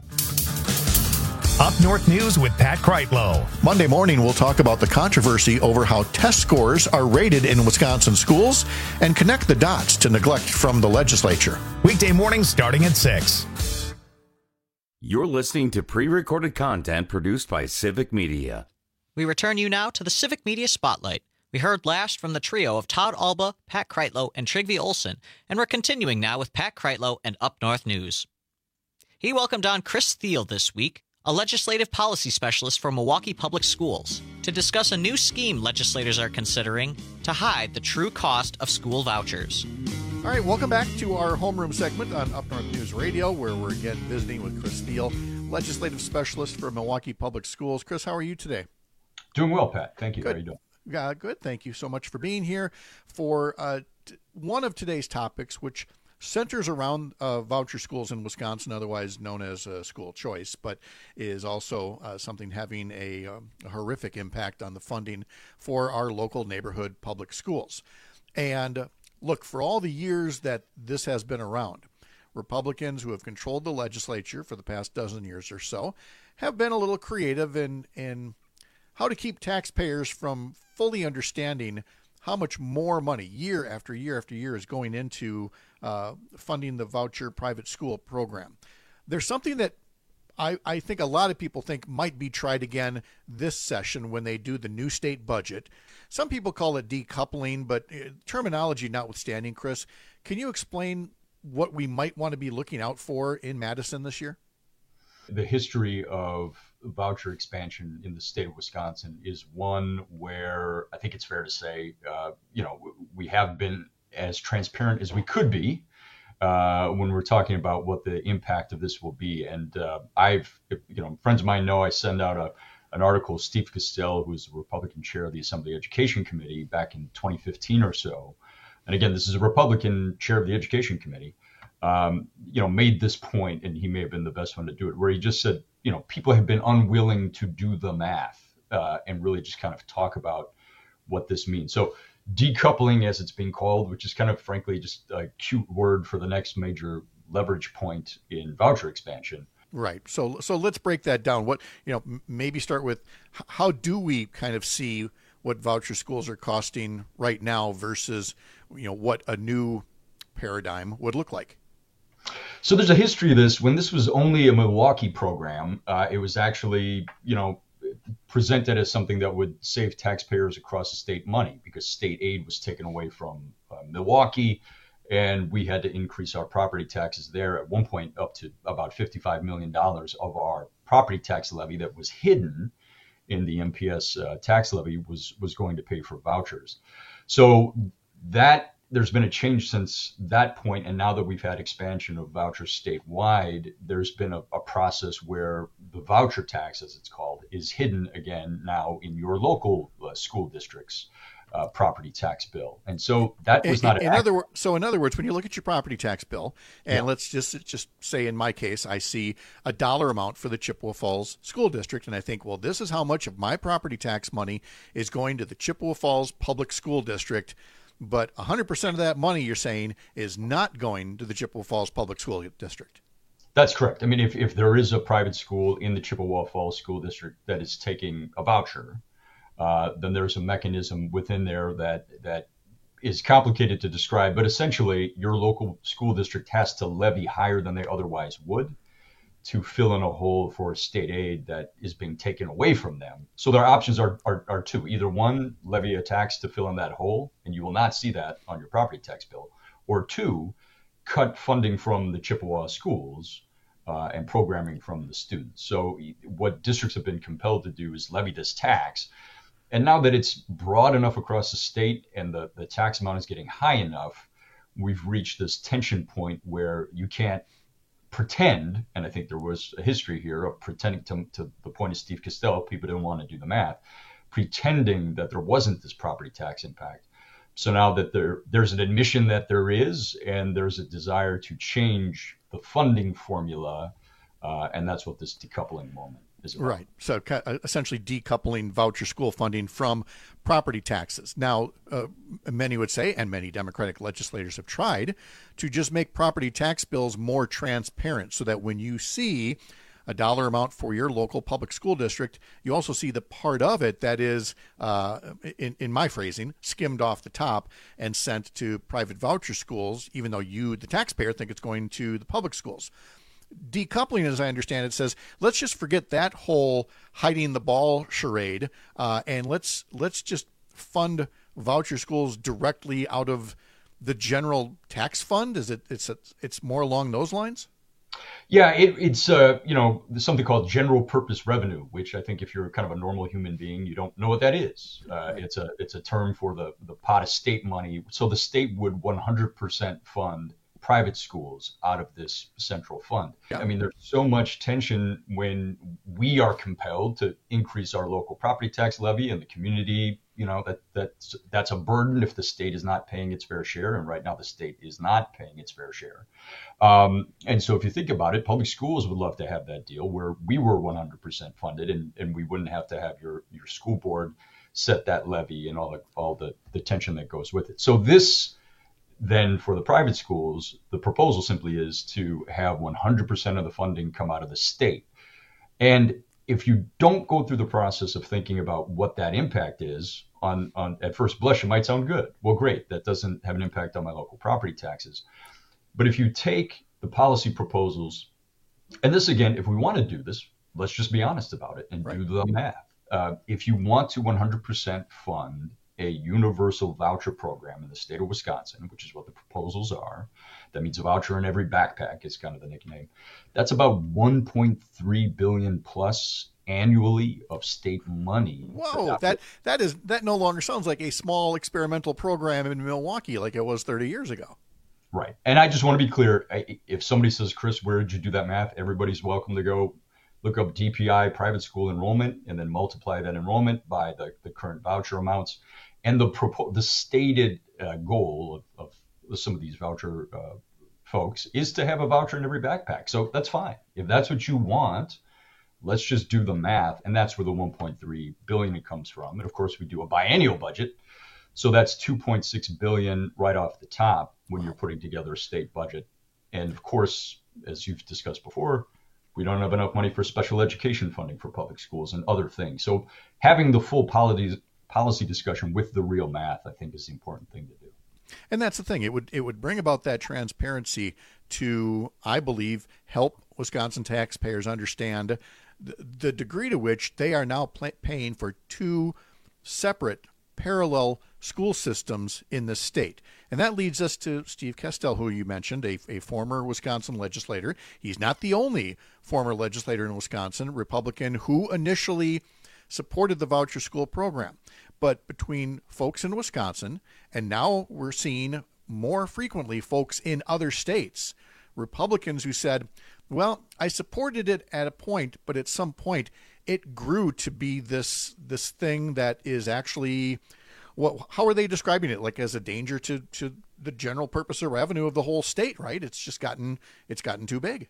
Up North News with Pat Kreitlow. Monday morning, we'll talk about the controversy over how test scores are rated in Wisconsin schools and connect the dots to neglect from the legislature. Weekday mornings starting at six. You're listening to pre-recorded content produced by Civic Media. We return you now to the Civic Media Spotlight. We heard last from the trio of Todd Alba, Pat Kreitlow, and Trygve Olsen, and we're continuing now with Pat Kreitlow and Up North News. He welcomed on Chris Thiel this week, a legislative policy specialist for Milwaukee Public Schools, to discuss a new scheme legislators are considering to hide the true cost of school vouchers. All right, welcome back to our homeroom segment on Up North News Radio, where we're again visiting with Chris Thiel, legislative specialist for Milwaukee Public Schools. Chris, how are you today? Doing well, Pat. Thank you. Good. How are you doing? Uh, good. Thank you so much for being here for uh, t- one of today's topics, which centers around uh, voucher schools in Wisconsin, otherwise known as uh, school choice, but is also uh, something having a, um, a horrific impact on the funding for our local neighborhood public schools. And uh, look, for all the years that this has been around, Republicans who have controlled the legislature for the past dozen years or so have been a little creative in in how to keep taxpayers from fully understanding how much more money year after year after year is going into uh, funding the voucher private school program. There's something that I, I think a lot of people think might be tried again this session when they do the new state budget. Some people call it decoupling, but terminology notwithstanding, Chris, can you explain what we might want to be looking out for in Madison this year? The history of voucher expansion in the state of Wisconsin is one where I think it's fair to say, uh, you know, we have been as transparent as we could be uh, when we're talking about what the impact of this will be. And uh, I've, you know, friends of mine know I send out a an article, Steve Castell, who was the Republican chair of the Assembly Education Committee back in twenty fifteen or so. And again, this is a Republican chair of the Education Committee. Um, you know, made this point, and he may have been the best one to do it, where he just said, you know, people have been unwilling to do the math uh, and really just kind of talk about what this means. So decoupling, as it's being called, which is kind of frankly just a cute word for the next major leverage point in voucher expansion. Right. So so let's break that down. What, you know, m- maybe start with how do we kind of see what voucher schools are costing right now versus, you know, what a new paradigm would look like? So there's a history of this. When this was only a Milwaukee program, uh, it was actually, you know, presented as something that would save taxpayers across the state money because state aid was taken away from uh, Milwaukee, and we had to increase our property taxes there at one point up to about fifty-five million dollars of our property tax levy that was hidden in the M P S uh, tax levy was was going to pay for vouchers. So that there's been a change since that point, and now that we've had expansion of vouchers statewide, there's been a, a process where the voucher tax, as it's called, is hidden again now in your local uh, school district's uh, property tax bill. And so that was in, not in other words. So in other words, when you look at your property tax bill, and yeah. let's just just say in my case, I see a dollar amount for the Chippewa Falls School District, and I think, well, this is how much of my property tax money is going to the Chippewa Falls Public School District. But one hundred percent of that money, you're saying, is not going to the Chippewa Falls Public School District. That's correct. I mean, if, if there is a private school in the Chippewa Falls School District that is taking a voucher, uh, then there's a mechanism within there that that is complicated to describe. But essentially, your local school district has to levy higher than they otherwise would to fill in a hole for state aid that is being taken away from them. So their options are, are, are two. Either one, levy a tax to fill in that hole, and you will not see that on your property tax bill. Or two, cut funding from the Chippewa schools uh, and programming from the students. So what districts have been compelled to do is levy this tax. And now that it's broad enough across the state and the, the tax amount is getting high enough, we've reached this tension point where you can't pretend, and I think there was a history here of pretending to, to the point of Steve Castell, people didn't want to do the math, pretending that there wasn't this property tax impact. So now that there there's an admission that there is, and there's a desire to change the funding formula, uh, and that's what this decoupling moment is about. Right. So essentially decoupling voucher school funding from property taxes. Now, uh, many would say, and many Democratic legislators have tried, to just make property tax bills more transparent so that when you see a dollar amount for your local public school district, you also see the part of it that is, uh, in, in my phrasing, skimmed off the top and sent to private voucher schools, even though you, the taxpayer, think it's going to the public schools. Decoupling, as I understand it, says let's just forget that whole hiding the ball charade, uh, and let's let's just fund voucher schools directly out of the general tax fund? Is it it's it's more along those lines? Yeah, it, it's uh, you know something called general purpose revenue, which I think if you're kind of a normal human being, you don't know what that is. Uh, it's a it's a term for the the pot of state money. So the state would one hundred percent fund private schools out of this central fund. Yeah. I mean, there's so much tension when we are compelled to increase our local property tax levy, and the community, you know, that that's that's a burden if the state is not paying its fair share. And right now the state is not paying its fair share. Um, and so if you think about it, public schools would love to have that deal where we were one hundred percent funded, and, and we wouldn't have to have your, your school board set that levy and all the, all the, the tension that goes with it. So this, then for the private schools, the proposal simply is to have one hundred percent of the funding come out of the state. And if you don't go through the process of thinking about what that impact is, on, on at first blush, it might sound good. Well, great, that doesn't have an impact on my local property taxes. But if you take the policy proposals, and this again, if we want to do this, let's just be honest about it and right. do the math. Uh, if you want to one hundred percent fund a universal voucher program in the state of Wisconsin, which is what the proposals are, that means a voucher in every backpack is kind of the nickname. That's about one point three billion plus annually of state money. Whoa, that that is that no longer sounds like a small experimental program in Milwaukee like it was thirty years ago. Right. And I just want to be clear, if somebody says, Chris, where did you do that math? Everybody's welcome to go look up D P I private school enrollment and then multiply that enrollment by the, the current voucher amounts. And the propo- the stated uh, goal of, of some of these voucher uh, folks is to have a voucher in every backpack. So that's fine. If that's what you want, let's just do the math. And that's where the one point three billion dollars comes from. And of course, we do a biennial budget. So that's two point six billion dollars right off the top when you're putting together a state budget. And of course, as you've discussed before, we don't have enough money for special education funding for public schools and other things. So having the full policy policy discussion with the real math, I think, is the important thing to do. And that's the thing. It would it would bring about that transparency to, I believe, help Wisconsin taxpayers understand the, the degree to which they are now pay, paying for two separate parallel school systems in the state. And that leads us to Steve Kestel, who you mentioned, a, a former Wisconsin legislator. He's not the only former legislator in Wisconsin, Republican, who initially supported the voucher school program. But between folks in Wisconsin, and now we're seeing more frequently folks in other states, Republicans who said, well, I supported it at a point, but at some point it grew to be this this thing that is actually, what? How are they describing it? Like as a danger to, to the general purpose of revenue of the whole state, right? It's just gotten it's gotten too big.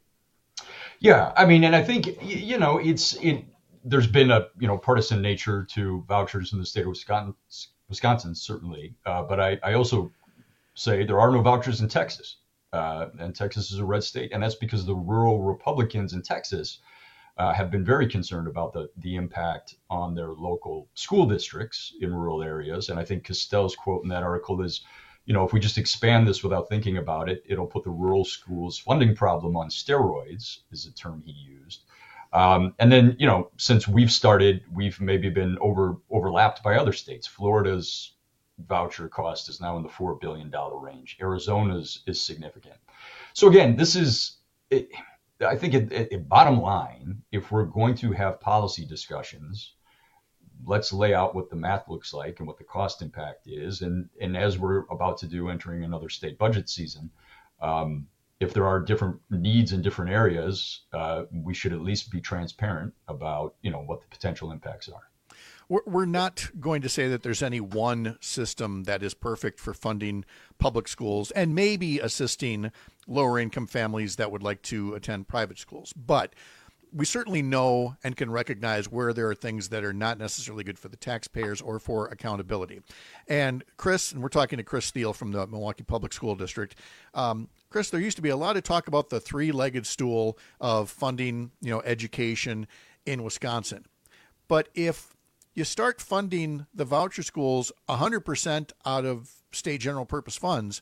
Yeah, I mean, and I think, you know, it's it. There's been a you know partisan nature to vouchers in the state of Wisconsin, Wisconsin certainly, uh, but I, I also say there are no vouchers in Texas, uh, and Texas is a red state, and that's because the rural Republicans in Texas uh, have been very concerned about the the impact on their local school districts in rural areas, and I think Kestel's quote in that article is, you know, if we just expand this without thinking about it, it'll put the rural schools funding problem on steroids, is a term he used. Um, and then, you know, since we've started, we've maybe been over overlapped by other states. Florida's voucher cost is now in the four billion dollars range. Arizona's is significant. So again, this is, it, I think, it, it, bottom line, if we're going to have policy discussions, let's lay out what the math looks like and what the cost impact is. And, and as we're about to do entering another state budget season, um, if there are different needs in different areas, uh, we should at least be transparent about, you know, what the potential impacts are. We're not going to say that there's any one system that is perfect for funding public schools and maybe assisting lower income families that would like to attend private schools. But we certainly know and can recognize where there are things that are not necessarily good for the taxpayers or for accountability. And Chris, and we're talking to Chris Steele from the Milwaukee Public School District. Um, Chris, there used to be a lot of talk about the three-legged stool of funding, you know, education in Wisconsin. But if you start funding the voucher schools one hundred percent out of state general purpose funds,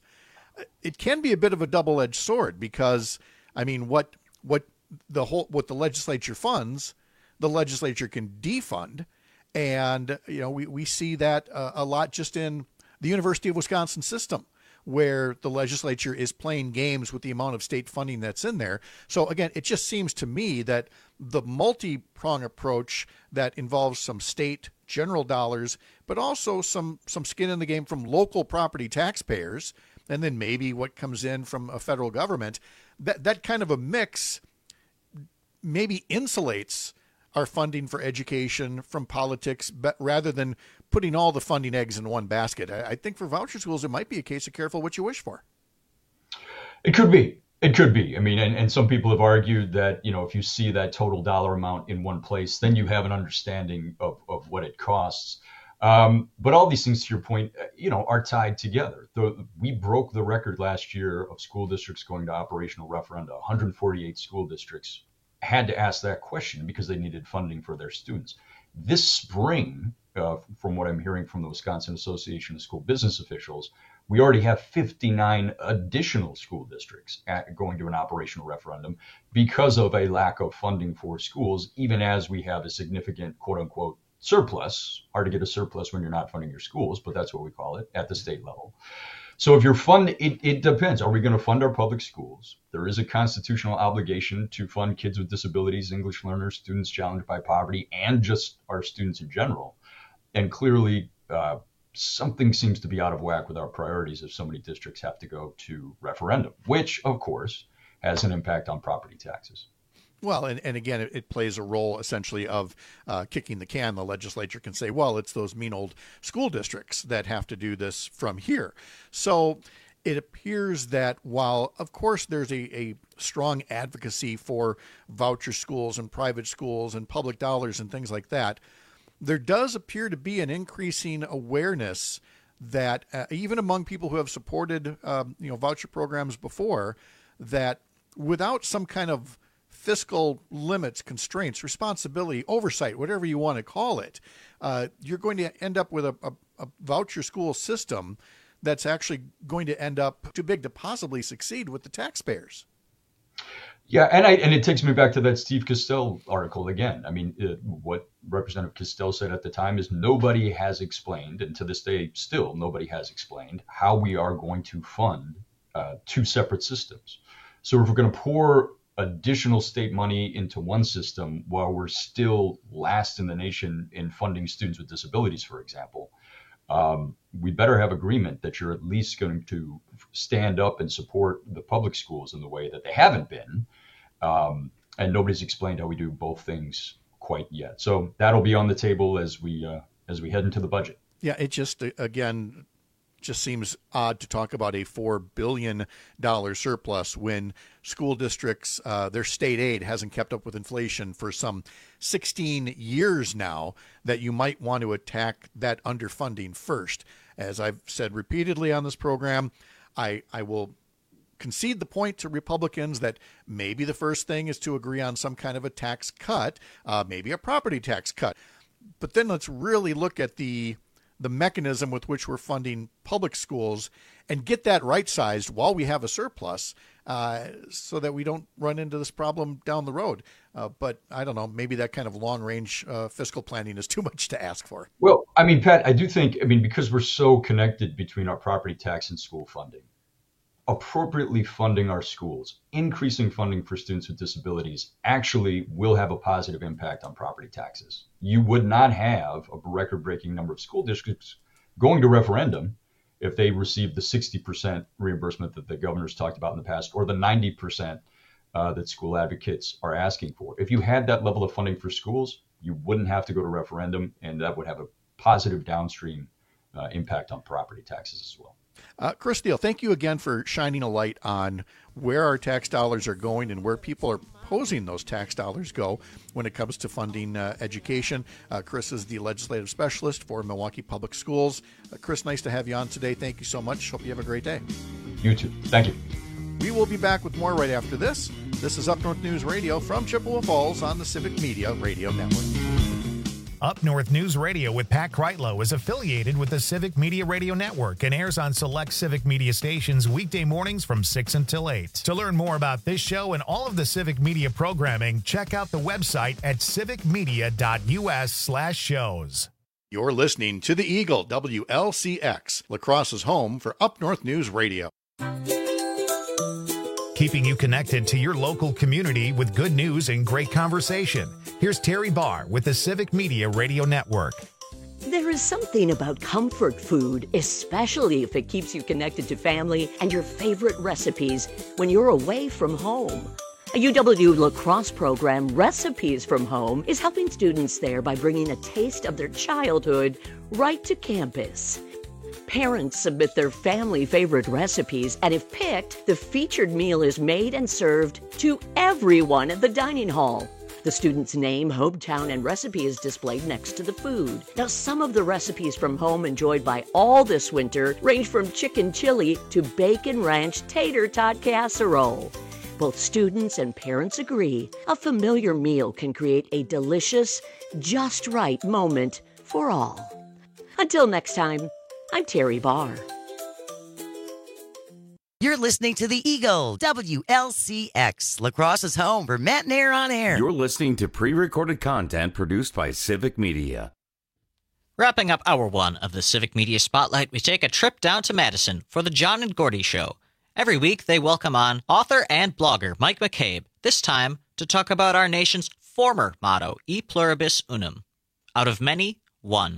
it can be a bit of a double-edged sword because, I mean, what what the whole what the legislature funds, the legislature can defund. And, you know, we, we see that uh, a lot just in the University of Wisconsin system, where the legislature is playing games with the amount of state funding that's in there. So again, it just seems to me that the multi-prong approach that involves some state general dollars, but also some some skin in the game from local property taxpayers, and then maybe what comes in from a federal government, that that kind of a mix maybe insulates our funding for education from politics, but rather than putting all the funding eggs in one basket. I, I think for voucher schools, it might be a case of careful what you wish for. It could be. It could be. I mean, and, and some people have argued that, you know, if you see that total dollar amount in one place, then you have an understanding of, of what it costs. Um, but all these things, to your point, you know, are tied together. The, we broke the record last year of school districts going to operational referenda. one hundred forty-eight school districts had to ask that question because they needed funding for their students. This spring, uh, from what I'm hearing from the Wisconsin Association of School Business Officials, we already have fifty-nine additional school districts at, going to an operational referendum because of a lack of funding for schools, even as we have a significant quote unquote surplus. Hard to get a surplus when you're not funding your schools, but that's what we call it at the state level. So if you're fund, it, it depends. Are we going to fund our public schools? There is a constitutional obligation to fund kids with disabilities, English learners, students challenged by poverty, and just our students in general. And clearly, uh, something seems to be out of whack with our priorities if so many districts have to go to referendum, which, of course, has an impact on property taxes. Well, and, and again, it, it plays a role essentially of uh, kicking the can. The legislature can say, well, it's those mean old school districts that have to do this from here. So it appears that while, of course, there's a, a strong advocacy for voucher schools and private schools and public dollars and things like that, there does appear to be an increasing awareness that uh, even among people who have supported um, you know, voucher programs before, that without some kind of fiscal limits, constraints, responsibility, oversight, whatever you want to call it, uh, you're going to end up with a, a, a voucher school system that's actually going to end up too big to possibly succeed with the taxpayers. Yeah, and I and it takes me back to that Steve Castell article again. I mean, it, what Representative Castell said at the time is nobody has explained, and to this day still nobody has explained, how we are going to fund uh, two separate systems. So if we're going to pour additional state money into one system while we're still last in the nation in funding students with disabilities, for example, um, we better have agreement that you're at least going to stand up and support the public schools in the way that they haven't been. Um, and nobody's explained how we do both things quite yet. So that'll be on the table as we uh, as we head into the budget. Yeah, it just, again, just seems odd to talk about a four billion dollars surplus when school districts, uh, their state aid hasn't kept up with inflation for some sixteen years now, that you might want to attack that underfunding first. As I've said repeatedly on this program, I, I will concede the point to Republicans that maybe the first thing is to agree on some kind of a tax cut, uh, maybe a property tax cut. But then let's really look at the the mechanism with which we're funding public schools and get that right-sized while we have a surplus, uh, so that we don't run into this problem down the road. Uh, but I don't know, maybe that kind of long-range uh, fiscal planning is too much to ask for. Well, I mean, Pat, I do think, I mean, because we're so connected between our property tax and school funding, appropriately funding our schools, increasing funding for students with disabilities actually will have a positive impact on property taxes. You would not have a record-breaking number of school districts going to referendum if they received the sixty percent reimbursement that the governor's talked about in the past, or the ninety percent uh, that school advocates are asking for. If you had that level of funding for schools, you wouldn't have to go to referendum, and that would have a positive downstream uh, impact on property taxes as well. Uh, Chris Steele, thank you again for shining a light on where our tax dollars are going and where people are proposing those tax dollars go when it comes to funding uh, education. Uh, Chris is the legislative specialist for Milwaukee Public Schools. Uh, Chris, nice to have you on today. Thank you so much. Hope you have a great day. You too. Thank you. We will be back with more right after this. This is Up North News Radio from Chippewa Falls on the Civic Media Radio Network. Up North News Radio with Pat Kreitlow is affiliated with the Civic Media Radio Network and airs on select Civic Media stations weekday mornings from six until eight. To learn more about this show and all of the Civic Media programming, check out the website at civicmedia.us slash shows. You're listening to the Eagle, W L C X, La Crosse's home for Up North News Radio. Keeping you connected to your local community with good news and great conversation. Here's Terry Barr with the Civic Media Radio Network. There is something about comfort food, especially if it keeps you connected to family and your favorite recipes when you're away from home. A U W La Crosse program, Recipes from Home, is helping students there by bringing a taste of their childhood right to campus. Parents submit their family favorite recipes, and if picked, the featured meal is made and served to everyone at the dining hall. The student's name, hometown, and recipe is displayed next to the food. Now, some of the recipes from home enjoyed by all this winter range from chicken chili to bacon ranch tater tot casserole. Both students and parents agree a familiar meal can create a delicious, just right moment for all. Until next time, I'm Terry Barr. You're listening to the Eagle, W L C X, La Crosse's home for Matinee on Air. You're listening to pre-recorded content produced by Civic Media. Wrapping up hour one of the Civic Media Spotlight, we take a trip down to Madison for the John and Gordy Show. Every week, they welcome on author and blogger Mike McCabe, this time to talk about our nation's former motto, E Pluribus Unum. Out of many, one.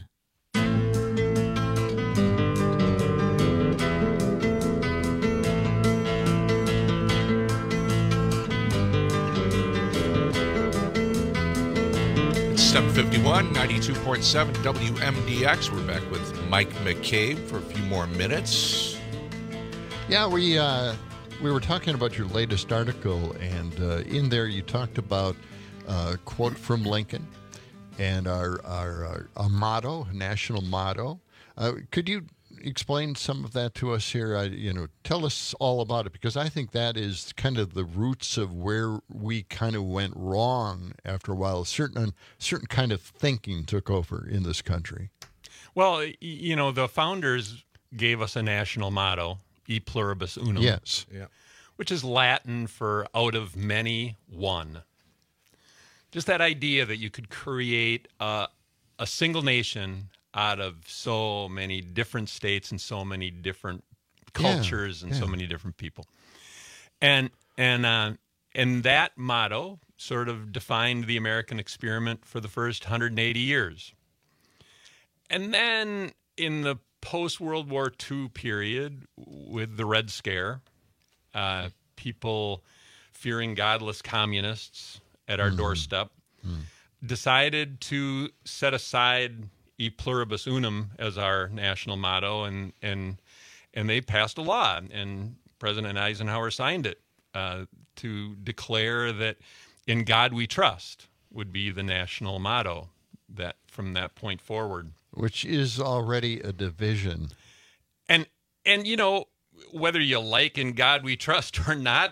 seven fifty-one, ninety-two point seven W M D X. We're back with Mike McCabe for a few more minutes. Yeah, we uh, we were talking about your latest article, and uh, in there you talked about a quote from Lincoln and our our, our, our motto, national motto. Uh, could you explain some of that to us here? I, you know, tell us all about it, because I think that is kind of the roots of where we kind of went wrong after a while. A certain certain kind of thinking took over in this country. Well, you know, the founders gave us a national motto, E Pluribus Unum. Yes. Yeah. Which is Latin for out of many, one. Just that idea that you could create a, a single nation out of so many different states and so many different cultures yeah, and yeah. so many different people. And and uh, and that motto sort of defined the American experiment for the first one hundred eighty years. And then in the post-World War Two period, with the Red Scare, uh, people fearing godless communists at our mm-hmm. doorstep mm. decided to set aside E Pluribus Unum as our national motto, and and and they passed a law, and President Eisenhower signed it uh, to declare that "In God We Trust" would be the national motto that from that point forward. Which is already a division. And and you know, whether you like "In God We Trust" or not,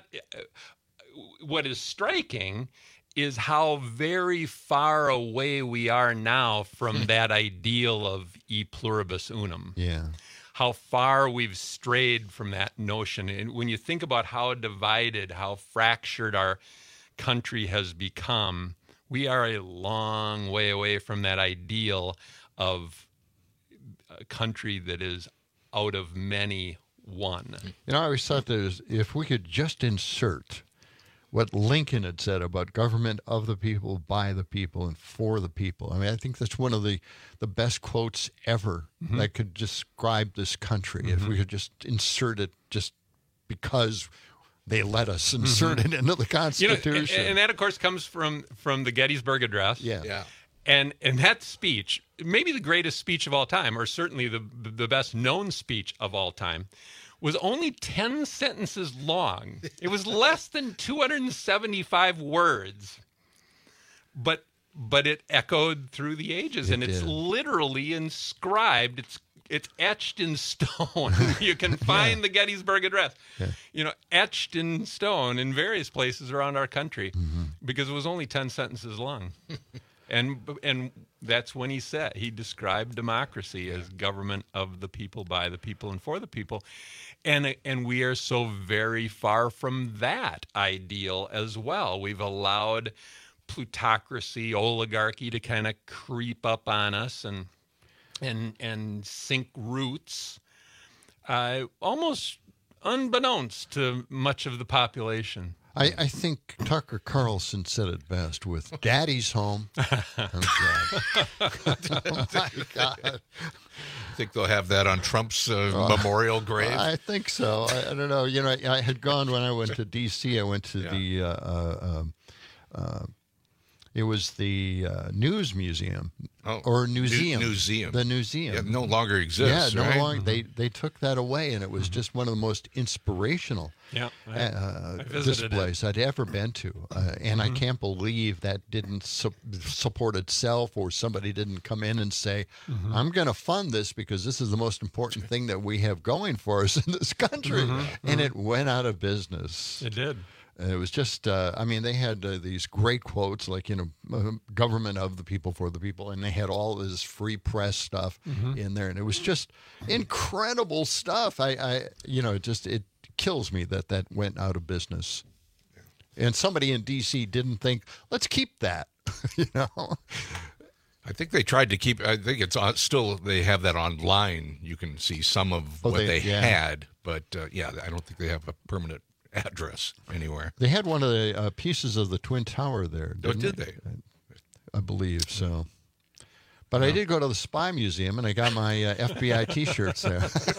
what is striking is how very far away we are now from that ideal of E Pluribus Unum. Yeah. How far we've strayed from that notion. And when you think about how divided, how fractured our country has become, we are a long way away from that ideal of a country that is out of many, one. You know, I always thought that if we could just insert what Lincoln had said about government of the people, by the people, and for the people. I mean, I think that's one of the, the best quotes ever mm-hmm. that could describe this country. Mm-hmm. If we could just insert it just because they let us insert mm-hmm. it into the Constitution. You know, and, and that, of course, comes from, from the Gettysburg Address. Yeah. yeah. And and that speech, maybe the greatest speech of all time, or certainly the the best known speech of all time, was only ten sentences long. It was less than two hundred seventy-five words, but but it echoed through the ages, it and it's did. literally inscribed. It's it's etched in stone. You can find yeah. the Gettysburg Address, yeah. you know, etched in stone in various places around our country, mm-hmm. because it was only ten sentences long. And and that's when he said, he described democracy as government of the people, by the people, and for the people. And and we are so very far from that ideal as well. We've allowed plutocracy, oligarchy to kind of creep up on us. And and and sink roots, uh, almost unbeknownst to much of the population. I, I think Tucker Carlson said it best with "Daddy's home." Oh, oh my God! I think they'll have that on Trump's uh, memorial grave. I think so. I, I don't know. You know, I, I had gone when I went to D C. I went to yeah. the. Uh, uh, uh, it was the uh, News Museum oh, or Newseum. New, Newseum. The Newseum. Yeah, no longer exists. Yeah, no right? longer. They they took that away, and it was just one of the most inspirational. Yeah, I, uh, I displays it. I'd ever been to, uh, and Mm-hmm. I can't believe that didn't su- support itself, or somebody didn't come in and say, Mm-hmm. "I'm going to fund this because this is the most important thing that we have going for us in this country," Mm-hmm. and it went out of business. It did. And it was just, uh, I mean, they had uh, these great quotes like, you know, uh, government of the people, for the people, and they had all this free press stuff Mm-hmm. in there, and it was just incredible stuff. I, I, you know, it just it kills me that that went out of business, and somebody in D C didn't think, let's keep that, you know. I think they tried to keep. I think it's on, still they have that online. You can see some of Oh, what they- they, yeah. had, but uh, yeah, I don't think they have a permanent address anywhere. They had one of the uh, pieces of the Twin Tower there. Oh, Didn't did they? I, I believe so. But I did go to the Spy Museum, and I got my uh, F B I T-shirts there.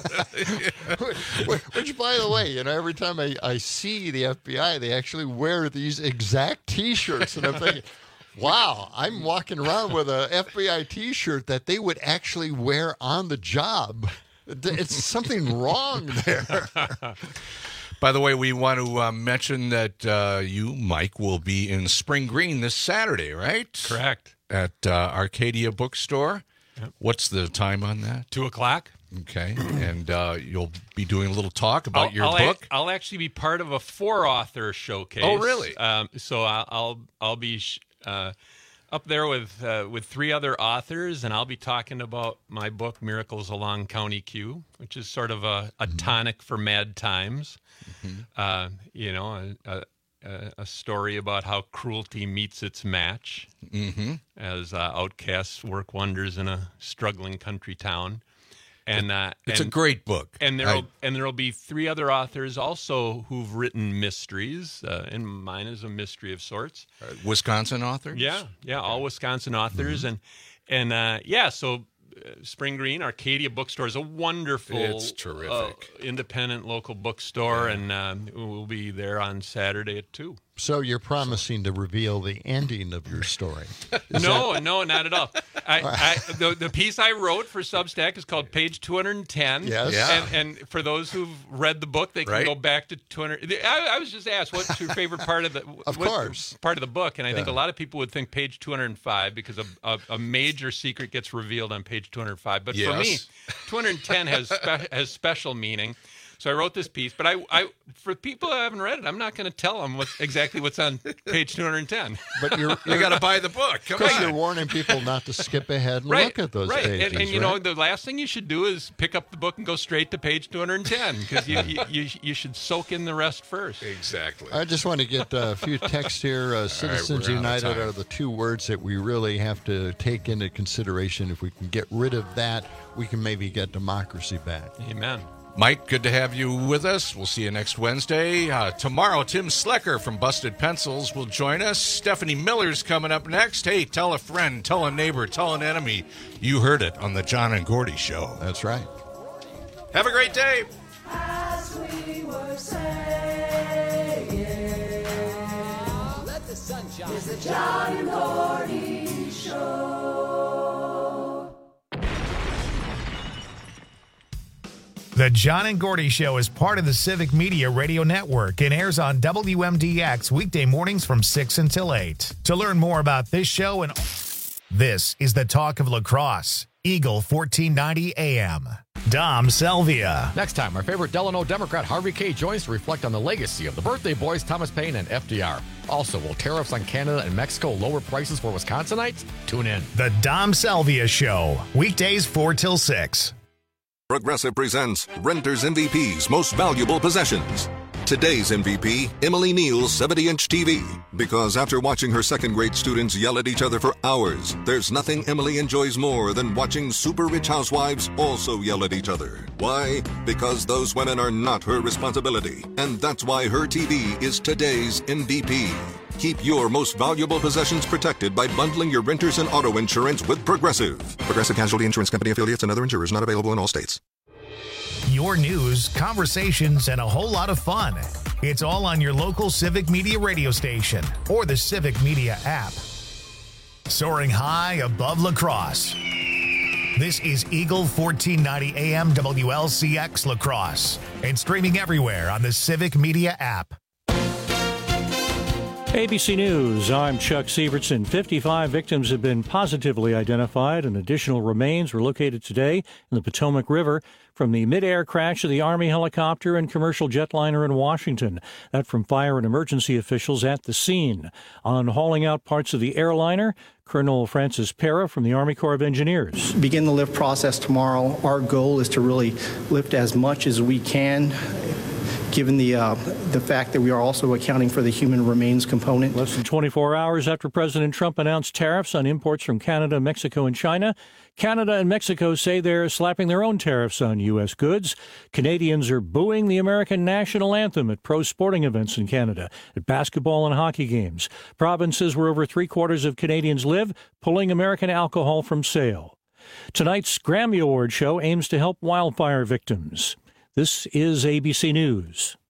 which, which, by the way, you know, every time I, I see the F B I, they actually wear these exact T-shirts, and I'm thinking, wow, I'm walking around with a F B I T-shirt that they would actually wear on the job. It's something wrong there. By the way, we want to uh, mention that uh, you, Mike, will be in Spring Green this Saturday, right? Correct. At uh, Arcadia Bookstore. Yep. What's the time on that? Two o'clock. Okay. And uh, you'll be doing a little talk about I'll, your I'll book. A, I'll actually be part of a four-author showcase. Oh, really? Um, so I'll I'll, I'll be sh- uh, up there with uh, with three other authors, and I'll be talking about my book, Miracles Along County Q, which is sort of a, a mm-hmm. tonic for mad times. Mm-hmm. Uh, you know, a, a, a story about how cruelty meets its match mm-hmm. as uh, outcasts work wonders in a struggling country town. And uh, it's and, a great book. And there'll I, and there'll be three other authors also who've written mysteries, uh, and mine is a mystery of sorts. Uh, Wisconsin authors? Yeah, yeah, all Wisconsin authors, mm-hmm. and and uh, yeah, so. Spring Green Arcadia Bookstore is a wonderful, it's terrific, uh, independent local bookstore, yeah. and um, we'll be there on Saturday at two. So you're promising to reveal the ending of your story? no, that... no, not at all. I, I, the, the piece I wrote for Substack is called Page two hundred ten. Yes. Yeah. And, and for those who've read the book, they can right. go back to two hundred. I, I was just asked, what's your favorite part of the Of course. part of the book? And I yeah. think a lot of people would think page two hundred five because a, a, a major secret gets revealed on page two hundred five. But yes. for me, two hundred ten has spe- has special meaning. So I wrote this piece, but I, I for people who haven't read it, I'm not going to tell them what, exactly what's on page two hundred ten. But you're, you got to buy the book. Come Because on. you're warning people not to skip ahead and right, look at those right. pages. And, and you right? know, the last thing you should do is pick up the book and go straight to page two hundred ten because you, you, you you should soak in the rest first. Exactly. I just want to get a few texts here. Uh, Citizens right, United are the two words that we really have to take into consideration. If we can get rid of that, we can maybe get democracy back. Amen. Mike, good to have you with us. We'll see you next Wednesday. Uh, tomorrow, Tim Slecker from Busted Pencils will join us. Stephanie Miller's coming up next. Hey, tell a friend, tell a neighbor, tell an enemy. You heard it on the John and Gordy Show. That's right. Have a great day. As we were saying, let the sun shine. It's the John and Gordy Show. The John and Gordy Show is part of the Civic Media Radio Network and airs on W M D X weekday mornings from six until eight. To learn more about this show and this is the talk of lacrosse. Eagle fourteen ninety A M. Dom Selvia. Next time, our favorite Delano Democrat Harvey K. joins to reflect on the legacy of the birthday boys Thomas Paine and F D R. Also, will tariffs on Canada and Mexico lower prices for Wisconsinites? Tune in. The Dom Selvia Show. Weekdays four till six. Progressive presents Renter's M V P's Most Valuable Possessions. Today's M V P, Emily Neal's seventy-inch T V. Because after watching her second-grade students yell at each other for hours, there's nothing Emily enjoys more than watching super rich housewives also yell at each other. Why? Because those women are not her responsibility. And that's why her T V is today's M V P. Keep your most valuable possessions protected by bundling your renters and auto insurance with Progressive. Progressive Casualty Insurance Company affiliates and other insurers not available in all states. Your news, conversations, and a whole lot of fun. It's all on your local Civic Media radio station or the Civic Media app. Soaring high above La Crosse. This is Eagle fourteen ninety A M W L C X La Crosse and streaming everywhere on the Civic Media app. A B C News, I'm Chuck Sievertson. fifty-five victims have been positively identified, and additional remains were located today in the Potomac River from the mid-air crash of the Army helicopter and commercial jetliner in Washington. That from fire and emergency officials at the scene. On hauling out parts of the airliner, Colonel Francis Pera from the Army Corps of Engineers. Begin the lift process tomorrow. Our goal is to really lift as much as we can, given the uh, the fact that we are also accounting for the human remains component. Less than twenty-four hours after President Trump announced tariffs on imports from Canada, Mexico, and China, Canada and Mexico say they're slapping their own tariffs on U S goods. Canadians are booing the American national anthem at pro sporting events in Canada, at basketball and hockey games. Provinces where over three-quarters of Canadians live, pulling American alcohol from sale. Tonight's Grammy Award show aims to help wildfire victims. This is A B C News.